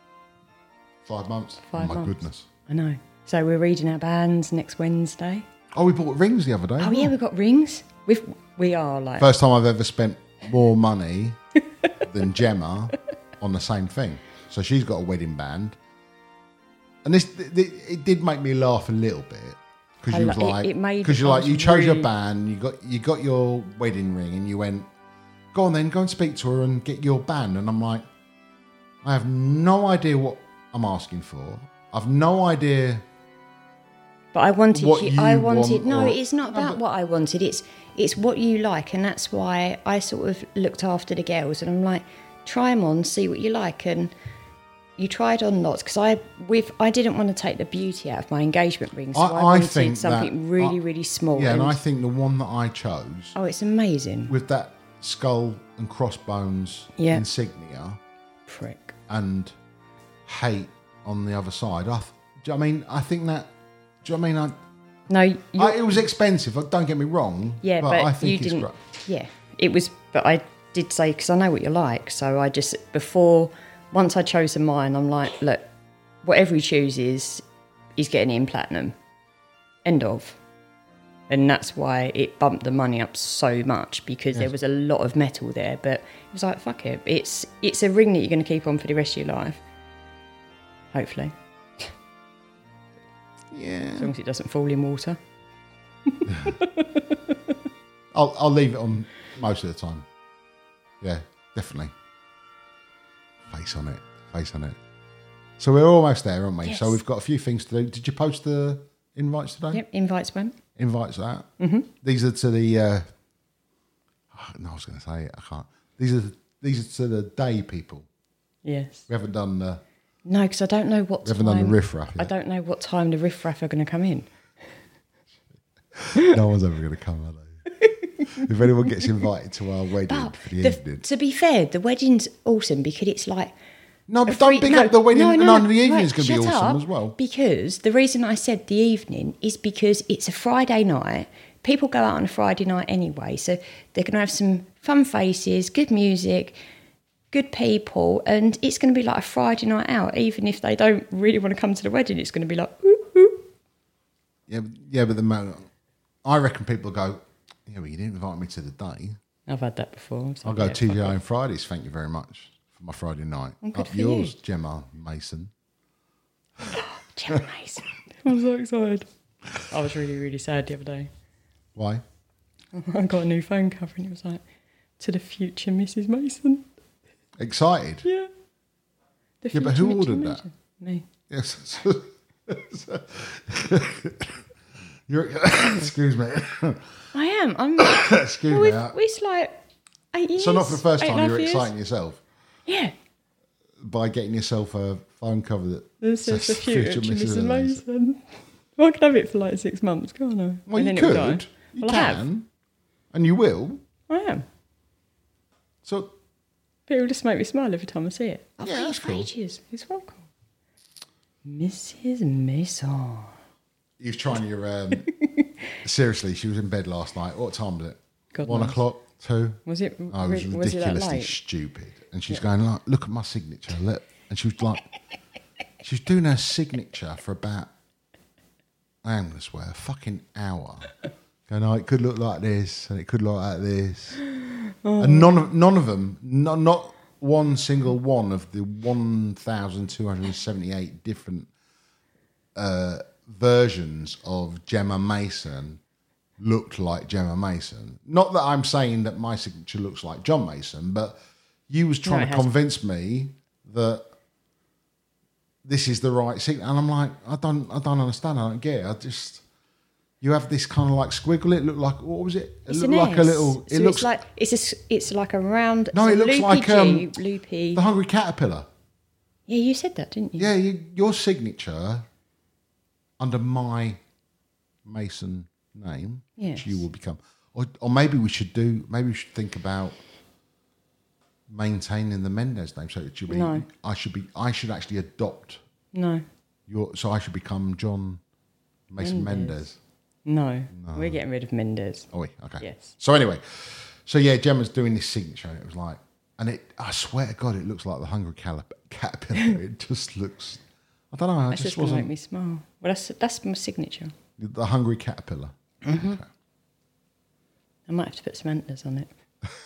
[SPEAKER 2] Five months.
[SPEAKER 3] Five
[SPEAKER 2] oh my
[SPEAKER 3] months.
[SPEAKER 2] goodness.
[SPEAKER 3] I know. So we're reading our bands next Wednesday.
[SPEAKER 2] Oh, we bought rings the other day.
[SPEAKER 3] Oh yeah, we've got rings. We've we are like
[SPEAKER 2] First time I've ever spent more money than Gemma on the same thing. So she's got a wedding band, and this th- th- it did make me laugh a little bit because
[SPEAKER 3] I
[SPEAKER 2] you
[SPEAKER 3] li-
[SPEAKER 2] was
[SPEAKER 3] it-
[SPEAKER 2] like,
[SPEAKER 3] it made-
[SPEAKER 2] because you're
[SPEAKER 3] I
[SPEAKER 2] like
[SPEAKER 3] was
[SPEAKER 2] you chose your
[SPEAKER 3] really-
[SPEAKER 2] band, you got you got your wedding ring, and you went, go on then, go and speak to her and get your band. And I'm like, I have no idea what I'm asking for. I've no idea.
[SPEAKER 3] But I wanted
[SPEAKER 2] what
[SPEAKER 3] you,
[SPEAKER 2] you
[SPEAKER 3] I wanted
[SPEAKER 2] want
[SPEAKER 3] no,
[SPEAKER 2] or-
[SPEAKER 3] it's not
[SPEAKER 2] No,
[SPEAKER 3] about
[SPEAKER 2] but-
[SPEAKER 3] what I wanted. It's it's what you like, and that's why I sort of looked after the girls, and I'm like, try them on, see what you like, and you tried on lots because I with I didn't want to take the beauty out of my engagement ring, so I,
[SPEAKER 2] I, I
[SPEAKER 3] wanted
[SPEAKER 2] think
[SPEAKER 3] something
[SPEAKER 2] that-
[SPEAKER 3] really
[SPEAKER 2] I-
[SPEAKER 3] really small.
[SPEAKER 2] Yeah, and I think the one that I chose
[SPEAKER 3] oh, it's amazing,
[SPEAKER 2] with that skull and crossbones
[SPEAKER 3] Yeah.
[SPEAKER 2] insignia
[SPEAKER 3] prick.
[SPEAKER 2] and hate on the other side. I, th- do you know what I mean? I think that. Do you know what I mean? I,
[SPEAKER 3] No, you
[SPEAKER 2] I, it was expensive. Don't get me wrong.
[SPEAKER 3] yeah,
[SPEAKER 2] but,
[SPEAKER 3] but,
[SPEAKER 2] I think
[SPEAKER 3] you
[SPEAKER 2] it's
[SPEAKER 3] didn't.
[SPEAKER 2] great.
[SPEAKER 3] Yeah, it was, but I did say because I know what you like, so I just before once I chosen mine, I'm like, look, whatever he chooses, he's getting it in platinum. End of. And that's why it bumped the money up so much because there was a lot of metal there. But it was like, fuck it, it's it's a ring that you're going to keep on for the rest of your life, hopefully,
[SPEAKER 2] Yeah.
[SPEAKER 3] as long as it doesn't fall in water.
[SPEAKER 2] I'll I'll leave it on most of the time. Yeah, definitely. Face on it. Face on it. So we're almost there, aren't we?
[SPEAKER 3] Yes.
[SPEAKER 2] So we've got a few things to do. Did you post the invites today?
[SPEAKER 3] Yep, invites went.
[SPEAKER 2] Invites out. Mm-hmm. These are to the. Uh, oh, no, I was going to say it. I can't. These are these are to the day people.
[SPEAKER 3] Yes.
[SPEAKER 2] We haven't done the.
[SPEAKER 3] No, because I don't know what
[SPEAKER 2] We haven't
[SPEAKER 3] time.
[SPEAKER 2] done the riff-raff
[SPEAKER 3] I
[SPEAKER 2] yet.
[SPEAKER 3] don't know what time the riff-raff are going to come in.
[SPEAKER 2] No one's ever going to come, are they? If anyone gets invited to our wedding
[SPEAKER 3] But
[SPEAKER 2] for the,
[SPEAKER 3] the-
[SPEAKER 2] evening.
[SPEAKER 3] to be fair, the wedding's awesome because it's like
[SPEAKER 2] No,
[SPEAKER 3] a
[SPEAKER 2] but don't
[SPEAKER 3] free-
[SPEAKER 2] big
[SPEAKER 3] no,
[SPEAKER 2] up the wedding.
[SPEAKER 3] no,
[SPEAKER 2] No,
[SPEAKER 3] no,
[SPEAKER 2] no, the evening's
[SPEAKER 3] right,
[SPEAKER 2] going to be
[SPEAKER 3] shut
[SPEAKER 2] awesome
[SPEAKER 3] up,
[SPEAKER 2] as well.
[SPEAKER 3] Because the reason I said the evening is because it's a Friday night. People go out on a Friday night anyway, so they're going to have some fun faces, good music, good people, and it's going to be like a Friday night out. Even if they don't really want to come to the wedding, it's going to be like, ooh, ooh.
[SPEAKER 2] Yeah, but- yeah, but the mo- I reckon people go, yeah, well, you didn't invite me to the day.
[SPEAKER 3] I've had that before. So
[SPEAKER 2] I'll go
[SPEAKER 3] yeah,
[SPEAKER 2] T G I
[SPEAKER 3] fuck
[SPEAKER 2] on Fridays. Thank you very much for my Friday night.
[SPEAKER 3] Oh, good
[SPEAKER 2] Up
[SPEAKER 3] for
[SPEAKER 2] yours,
[SPEAKER 3] you.
[SPEAKER 2] Gemma Mason.
[SPEAKER 3] it. Gemma Mason. I'm so excited. I was really, really sad the other day.
[SPEAKER 2] Why?
[SPEAKER 3] I got a new phone cover and it was like, to the future Missus Mason.
[SPEAKER 2] Excited?
[SPEAKER 3] Yeah. The
[SPEAKER 2] Yeah, but
[SPEAKER 3] future
[SPEAKER 2] who
[SPEAKER 3] Missus
[SPEAKER 2] ordered
[SPEAKER 3] Mason. Me.
[SPEAKER 2] Yes. You're, excuse me.
[SPEAKER 3] I am. I'm.
[SPEAKER 2] Excuse
[SPEAKER 3] well,
[SPEAKER 2] me.
[SPEAKER 3] we've, it's like eight years.
[SPEAKER 2] So not for the first
[SPEAKER 3] eight
[SPEAKER 2] time
[SPEAKER 3] and a
[SPEAKER 2] you're
[SPEAKER 3] half years.
[SPEAKER 2] exciting yourself
[SPEAKER 3] Yeah.
[SPEAKER 2] by getting yourself a phone cover that
[SPEAKER 3] This is
[SPEAKER 2] says
[SPEAKER 3] the future Missus
[SPEAKER 2] Mason.
[SPEAKER 3] Mason. Well, I could have it for like six months, can't I?
[SPEAKER 2] Well,
[SPEAKER 3] And
[SPEAKER 2] you
[SPEAKER 3] then it would die.
[SPEAKER 2] could. You
[SPEAKER 3] Well, I have.
[SPEAKER 2] can. And you will.
[SPEAKER 3] I am.
[SPEAKER 2] So
[SPEAKER 3] But it will just make me smile every time I see it. I've
[SPEAKER 2] Yeah,
[SPEAKER 3] waited
[SPEAKER 2] that's
[SPEAKER 3] for
[SPEAKER 2] cool.
[SPEAKER 3] ages. It's well cool. Missus Mason.
[SPEAKER 2] you was trying your um, seriously, she was in bed last night. What time was it?
[SPEAKER 3] God
[SPEAKER 2] One
[SPEAKER 3] knows.
[SPEAKER 2] o'clock, two?
[SPEAKER 3] Was it,
[SPEAKER 2] Oh, it was
[SPEAKER 3] was it that
[SPEAKER 2] ridiculously
[SPEAKER 3] late?
[SPEAKER 2] stupid. And she was going, like, look at my signature, look. And she was like, she was doing her signature for about, I'm going to swear, a fucking hour. Going, oh, it could look like this, and it could look like this.
[SPEAKER 3] Oh.
[SPEAKER 2] And none of, none of them, no, not one single one of the one thousand two hundred seventy-eight different uh, versions of Gemma Mason looked like Gemma Mason. Not that I'm saying that my signature looks like John Mason, but you was trying
[SPEAKER 3] No, it
[SPEAKER 2] to
[SPEAKER 3] hasn't.
[SPEAKER 2] convince me that this is the right signature, and I'm like, I don't, I don't understand. I don't get it. I just, you have this kind of like squiggle. It looked like, what was it? It
[SPEAKER 3] It's
[SPEAKER 2] looked
[SPEAKER 3] an
[SPEAKER 2] like a
[SPEAKER 3] S.
[SPEAKER 2] little.
[SPEAKER 3] So
[SPEAKER 2] It looks
[SPEAKER 3] it's like it's a, s- it's like a round.
[SPEAKER 2] No,
[SPEAKER 3] it's
[SPEAKER 2] it
[SPEAKER 3] a
[SPEAKER 2] looks
[SPEAKER 3] loopy
[SPEAKER 2] like,
[SPEAKER 3] G,
[SPEAKER 2] um,
[SPEAKER 3] loopy.
[SPEAKER 2] the hungry caterpillar.
[SPEAKER 3] Yeah, you said that, didn't you?
[SPEAKER 2] Yeah, you, your signature under my Mason name,
[SPEAKER 3] Yes.
[SPEAKER 2] which you will become, or, or maybe we should do. Maybe we should think about maintaining the Mendez name. So it should be.
[SPEAKER 3] No.
[SPEAKER 2] I should be. I should actually adopt
[SPEAKER 3] No,
[SPEAKER 2] your. So I should become John Mason
[SPEAKER 3] Mendez.
[SPEAKER 2] Mendez.
[SPEAKER 3] no, we're getting rid of Mendez.
[SPEAKER 2] Oh, wait, okay.
[SPEAKER 3] Yes.
[SPEAKER 2] So anyway, so yeah, Gemma's doing this signature, and it was like, and it. I swear to God, it looks like the hungry calip- caterpillar. It just looks. I don't know. I
[SPEAKER 3] That's
[SPEAKER 2] just
[SPEAKER 3] just going to make
[SPEAKER 2] wasn't
[SPEAKER 3] me smile. Well, that's that's my signature.
[SPEAKER 2] the hungry caterpillar.
[SPEAKER 3] Mm-hmm.
[SPEAKER 2] Okay.
[SPEAKER 3] I might have to put some antlers on it.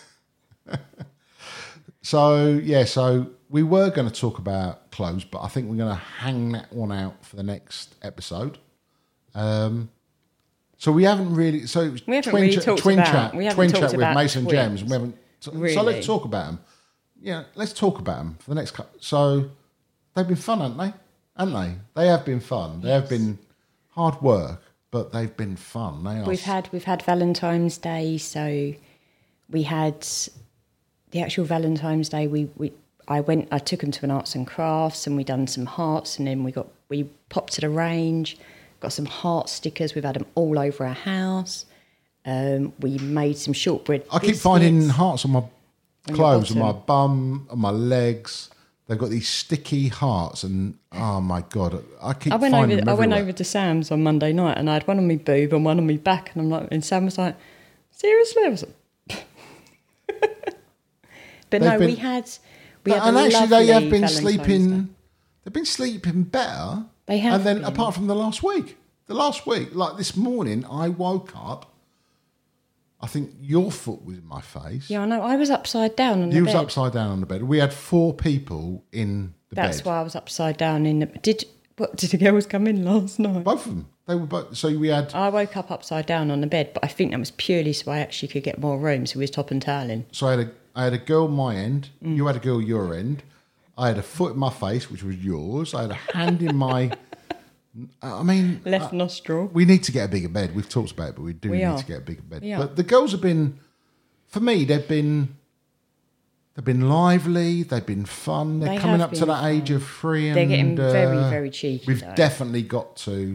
[SPEAKER 2] So yeah, so we were going to talk about clothes, but I think we're going to hang that one out for the next episode. Um, so we haven't really. So it was
[SPEAKER 3] We haven't
[SPEAKER 2] twin,
[SPEAKER 3] really
[SPEAKER 2] cha-
[SPEAKER 3] talked
[SPEAKER 2] twin
[SPEAKER 3] about-
[SPEAKER 2] chat,
[SPEAKER 3] we haven't
[SPEAKER 2] twin
[SPEAKER 3] talked
[SPEAKER 2] chat with
[SPEAKER 3] about
[SPEAKER 2] Mason
[SPEAKER 3] twins,
[SPEAKER 2] Gems. We haven't. So, so
[SPEAKER 3] really.
[SPEAKER 2] let's talk about them. Yeah, let's talk about them for the next. cou- So they've been fun, haven't they? Haven't they? They have been fun. They have been hard work, but they've been fun. They are.
[SPEAKER 3] We've had we've had Valentine's Day, so we had the actual Valentine's Day. We, we I went I took them to an arts and crafts, and we done some hearts, and then we got we popped to the range, got some heart stickers. We've had them all over our house. Um, we made some shortbread.
[SPEAKER 2] I keep
[SPEAKER 3] biscuits.
[SPEAKER 2] finding hearts on my
[SPEAKER 3] your
[SPEAKER 2] clothes, on my
[SPEAKER 3] bottom.
[SPEAKER 2] bum, on my legs. They've got these sticky hearts, and oh my god, I keep
[SPEAKER 3] I went
[SPEAKER 2] finding
[SPEAKER 3] over.
[SPEAKER 2] them
[SPEAKER 3] I went
[SPEAKER 2] everywhere.
[SPEAKER 3] over to Sam's on Monday night, and I had one on my boob and one on my back, and I'm like, and Sam was like, "Seriously?" I was like, but
[SPEAKER 2] They've
[SPEAKER 3] no,
[SPEAKER 2] been-
[SPEAKER 3] we had. We had
[SPEAKER 2] and
[SPEAKER 3] a
[SPEAKER 2] actually, they have
[SPEAKER 3] lovely
[SPEAKER 2] been
[SPEAKER 3] Valentine's
[SPEAKER 2] sleeping.
[SPEAKER 3] Day.
[SPEAKER 2] They've been sleeping better.
[SPEAKER 3] They have
[SPEAKER 2] And then,
[SPEAKER 3] been.
[SPEAKER 2] apart from the last week, the last week, like this morning, I woke up. I think your foot was in my face.
[SPEAKER 3] Yeah, I know. I was upside down on
[SPEAKER 2] you
[SPEAKER 3] the
[SPEAKER 2] was
[SPEAKER 3] bed.
[SPEAKER 2] upside down on the bed. We had four people in the
[SPEAKER 3] That's
[SPEAKER 2] bed.
[SPEAKER 3] why I was upside down in the. Did what? Did the girls come in last night?
[SPEAKER 2] Both of them. They were both. So we had.
[SPEAKER 3] I woke up upside down on the bed, but I think that was purely so I actually could get more room. So we was top and toweling.
[SPEAKER 2] So I had a, I had a girl my end.
[SPEAKER 3] Mm.
[SPEAKER 2] You had a girl your end. I had a foot in my face, which was yours. I had a hand in my. I mean,
[SPEAKER 3] Left
[SPEAKER 2] uh,
[SPEAKER 3] nostril.
[SPEAKER 2] we need to get a bigger bed. We've talked about it, but we do
[SPEAKER 3] We
[SPEAKER 2] need
[SPEAKER 3] are.
[SPEAKER 2] to get a bigger bed.
[SPEAKER 3] We are.
[SPEAKER 2] But the girls have been, for me, they've been, they've been lively. They've been fun. They're
[SPEAKER 3] They
[SPEAKER 2] coming
[SPEAKER 3] have
[SPEAKER 2] up to
[SPEAKER 3] been
[SPEAKER 2] that
[SPEAKER 3] fun.
[SPEAKER 2] age of three, and
[SPEAKER 3] They're getting very,
[SPEAKER 2] uh,
[SPEAKER 3] very cheeky,
[SPEAKER 2] We've
[SPEAKER 3] though.
[SPEAKER 2] definitely got to.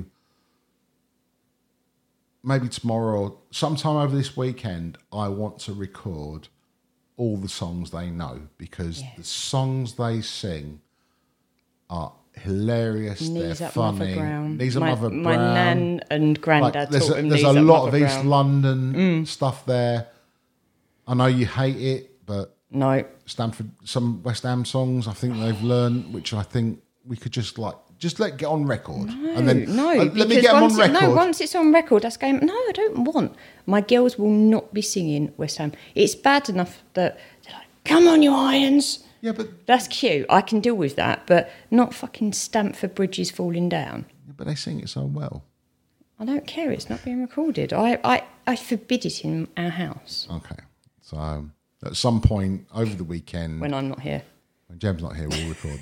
[SPEAKER 2] Maybe tomorrow or sometime over this weekend, I want to record all the songs they know, because
[SPEAKER 3] Yes.
[SPEAKER 2] the songs they sing are hilarious.
[SPEAKER 3] Knees
[SPEAKER 2] They're
[SPEAKER 3] up
[SPEAKER 2] funny.
[SPEAKER 3] Mother Brown.
[SPEAKER 2] Knees up
[SPEAKER 3] my,
[SPEAKER 2] Mother
[SPEAKER 3] my
[SPEAKER 2] Brown.
[SPEAKER 3] nan and granddad
[SPEAKER 2] Like, there's
[SPEAKER 3] taught
[SPEAKER 2] a,
[SPEAKER 3] him
[SPEAKER 2] there's
[SPEAKER 3] knees
[SPEAKER 2] a
[SPEAKER 3] up
[SPEAKER 2] lot
[SPEAKER 3] Mother
[SPEAKER 2] of East
[SPEAKER 3] Brown.
[SPEAKER 2] London stuff there. I know you hate it, but
[SPEAKER 3] No,
[SPEAKER 2] Stamford, some West Ham songs I think they've learned, which I think we could just like just let get on record, and then
[SPEAKER 3] no.
[SPEAKER 2] uh, let me
[SPEAKER 3] because
[SPEAKER 2] get them on
[SPEAKER 3] once it-
[SPEAKER 2] record.
[SPEAKER 3] No, once it's on record, that's going. No, I don't want. My girls will not be singing West Ham. It's bad enough that they're like, "Come on, you Irons."
[SPEAKER 2] yeah, but
[SPEAKER 3] That's cute. I can deal with that, but not fucking Stamford Bridge is falling down.
[SPEAKER 2] but they sing it so well.
[SPEAKER 3] I don't care. It's not being recorded. I, I, I forbid it in our house
[SPEAKER 2] Okay. So um, at some point over the weekend,
[SPEAKER 3] when I'm not here.
[SPEAKER 2] when Jem's not here, we'll record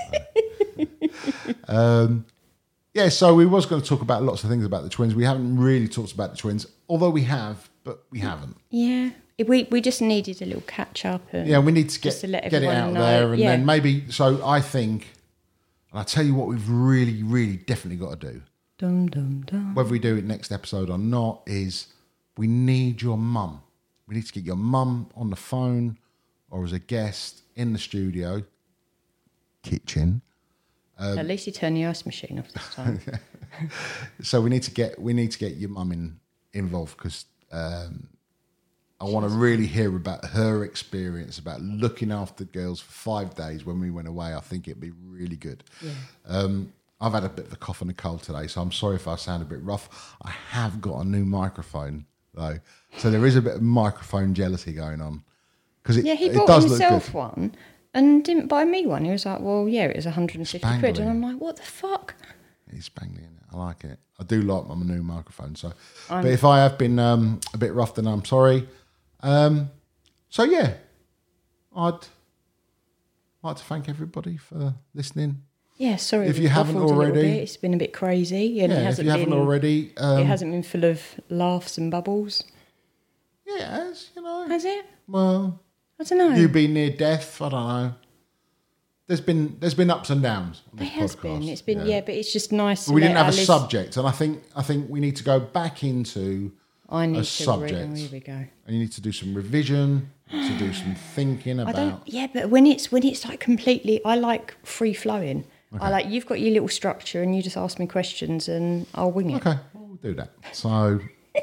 [SPEAKER 2] that. So. um, yeah, so we was going to talk about lots of things about the twins. We haven't really talked about the twins, although we have, but we haven't.
[SPEAKER 3] Yeah. We we just needed a little catch up. And
[SPEAKER 2] Yeah, we need to get,
[SPEAKER 3] just to let
[SPEAKER 2] get it
[SPEAKER 3] everyone
[SPEAKER 2] out
[SPEAKER 3] know.
[SPEAKER 2] there, and
[SPEAKER 3] Yeah.
[SPEAKER 2] then maybe. So I think, and I tell you what, we've really, really, definitely got to do.
[SPEAKER 3] Dum dum dum.
[SPEAKER 2] Whether we do it next episode or not, is we need your mum. We need to get your mum on the phone or as a guest in the studio, kitchen. Um,
[SPEAKER 3] At least you turn the ice machine off this time.
[SPEAKER 2] So we need to get we need to get your mum in involved because um, I want to really hear about her experience about looking after girls for five days when we went away. I think it'd be really good.
[SPEAKER 3] Yeah.
[SPEAKER 2] Um, I've had a bit of a cough and a cold today, so I'm sorry if I sound a bit rough. I have got a new microphone though, so there is a bit of microphone jealousy going on because it,
[SPEAKER 3] Yeah, he
[SPEAKER 2] it
[SPEAKER 3] bought
[SPEAKER 2] does look
[SPEAKER 3] himself
[SPEAKER 2] good.
[SPEAKER 3] one and didn't buy me one. He was like, well, yeah, it was one hundred fifty quid.
[SPEAKER 2] Spangly.
[SPEAKER 3] And I'm like, what the fuck?
[SPEAKER 2] He's spangly in it. I like it. I do like my new microphone. So,
[SPEAKER 3] I'm-
[SPEAKER 2] but if I have been um, a bit rough, then I'm sorry. Um, so yeah, I'd like to thank everybody for listening.
[SPEAKER 3] Yeah, sorry.
[SPEAKER 2] If
[SPEAKER 3] we
[SPEAKER 2] you haven't
[SPEAKER 3] waffled a little
[SPEAKER 2] already-
[SPEAKER 3] bit. It's been a bit crazy. And it
[SPEAKER 2] Yeah, if
[SPEAKER 3] hasn't
[SPEAKER 2] you haven't
[SPEAKER 3] been,
[SPEAKER 2] already, um,
[SPEAKER 3] it hasn't been full of laughs and bubbles.
[SPEAKER 2] yeah, it has, you know.
[SPEAKER 3] Has it?
[SPEAKER 2] Well,
[SPEAKER 3] I don't know.
[SPEAKER 2] you being near death, I don't know. There's been there's been ups and downs on
[SPEAKER 3] There
[SPEAKER 2] this
[SPEAKER 3] has
[SPEAKER 2] podcast.
[SPEAKER 3] been. It's been, yeah, but it's just nice.
[SPEAKER 2] But we
[SPEAKER 3] to
[SPEAKER 2] didn't
[SPEAKER 3] let
[SPEAKER 2] have a
[SPEAKER 3] our list-
[SPEAKER 2] subject, and I think I think we need to go back into
[SPEAKER 3] I need
[SPEAKER 2] a
[SPEAKER 3] to
[SPEAKER 2] subject.
[SPEAKER 3] Read, oh, here we go.
[SPEAKER 2] and you need to do some revision, to do some thinking
[SPEAKER 3] I
[SPEAKER 2] about.
[SPEAKER 3] don't. Yeah, but when it's when it's like completely, I like free flowing. I like you've got your little structure, and you just ask me questions, and I'll wing it.
[SPEAKER 2] Okay, well, we'll do that. So,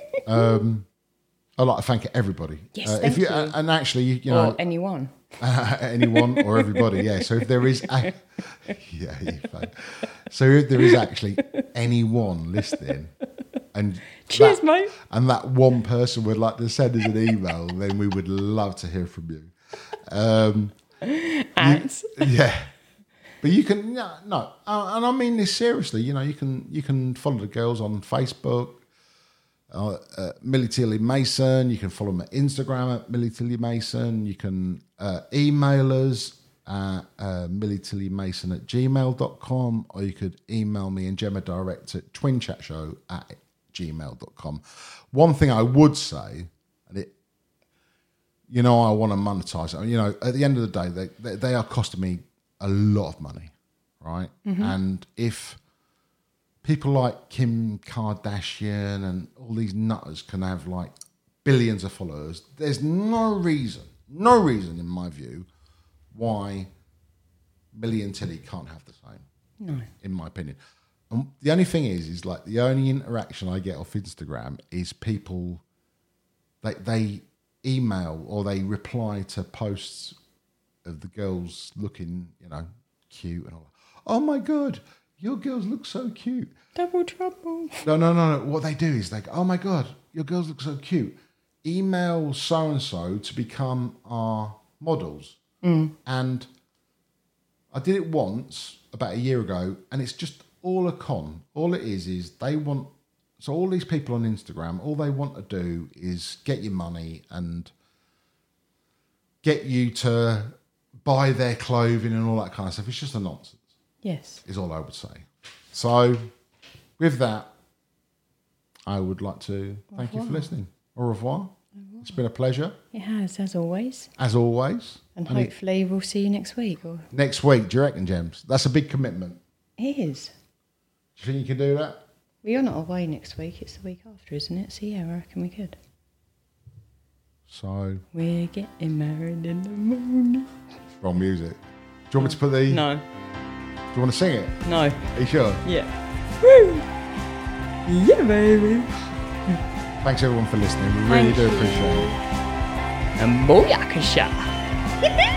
[SPEAKER 2] um, I'd like to thank everybody.
[SPEAKER 3] Yes,
[SPEAKER 2] Uh,
[SPEAKER 3] thank
[SPEAKER 2] if you,
[SPEAKER 3] you.
[SPEAKER 2] uh, and actually, you, you
[SPEAKER 3] Or
[SPEAKER 2] know,
[SPEAKER 3] anyone.
[SPEAKER 2] anyone or everybody, yeah. So if there is, a, yeah, you fine. So if there is actually anyone listening, and
[SPEAKER 3] Cheers,
[SPEAKER 2] that,
[SPEAKER 3] mate.
[SPEAKER 2] and that one person would like to send us an email, then we would love to hear from you. Um,
[SPEAKER 3] Ants.
[SPEAKER 2] yeah. But you can no, no, uh, and I mean this seriously. You know, you can you can follow the girls on Facebook, uh, uh, Millie Tilly Mason. You can follow them at Instagram at Millie Tilly Mason. You can uh, email us at uh, Millie Tilly Mason at gmail dot com, or you could email me and Gemma direct at twinchatshow at gmail dot com. One thing I would say, and it, you know, I want to monetize it. You know, at the end of the day, they they, they are costing me a lot of money, right?
[SPEAKER 3] Mm-hmm.
[SPEAKER 2] And if people like Kim Kardashian and all these nutters can have like billions of followers, there's no reason, no reason in my view, why Millie and Tilly can't have the same.
[SPEAKER 3] No.
[SPEAKER 2] In my opinion. And the only thing is, is like the only interaction I get off Instagram is people, they, they email or they reply to posts of the girls looking, you know, cute and all that. Oh my God, your girls look so cute.
[SPEAKER 3] Double trouble.
[SPEAKER 2] No, no, no, no. What they do is they go, oh my God, your girls look so cute. Email so-and-so to become our models.
[SPEAKER 3] Mm.
[SPEAKER 2] And I did it once about a year ago, and it's just all a con. All it is is they want, so all these people on Instagram, all they want to do is get your money and get you to buy their clothing and all that kind of stuff. It's just a nonsense,
[SPEAKER 3] Yes.
[SPEAKER 2] is all I would say. So with that, I would like to thank you for listening. Au revoir. It's been a pleasure,
[SPEAKER 3] It has, as always.
[SPEAKER 2] as always.
[SPEAKER 3] And
[SPEAKER 2] And it-
[SPEAKER 3] hopefully we'll see you next week. Or
[SPEAKER 2] next week, do you reckon, James? That's a big commitment.
[SPEAKER 3] it is.
[SPEAKER 2] Do you think you can do that?
[SPEAKER 3] Well, you're not away next week. It's the week after, isn't it? So yeah, I reckon we could.
[SPEAKER 2] So,
[SPEAKER 3] We're getting married in the morning.
[SPEAKER 2] wrong music. Do you want me to put the...
[SPEAKER 3] No.
[SPEAKER 2] Do you want to sing it?
[SPEAKER 3] No.
[SPEAKER 2] Are you sure?
[SPEAKER 3] Yeah. Woo! Yeah, baby.
[SPEAKER 2] Thanks everyone for listening. We really
[SPEAKER 3] Thank
[SPEAKER 2] do
[SPEAKER 3] you.
[SPEAKER 2] appreciate it.
[SPEAKER 3] And booyakasha.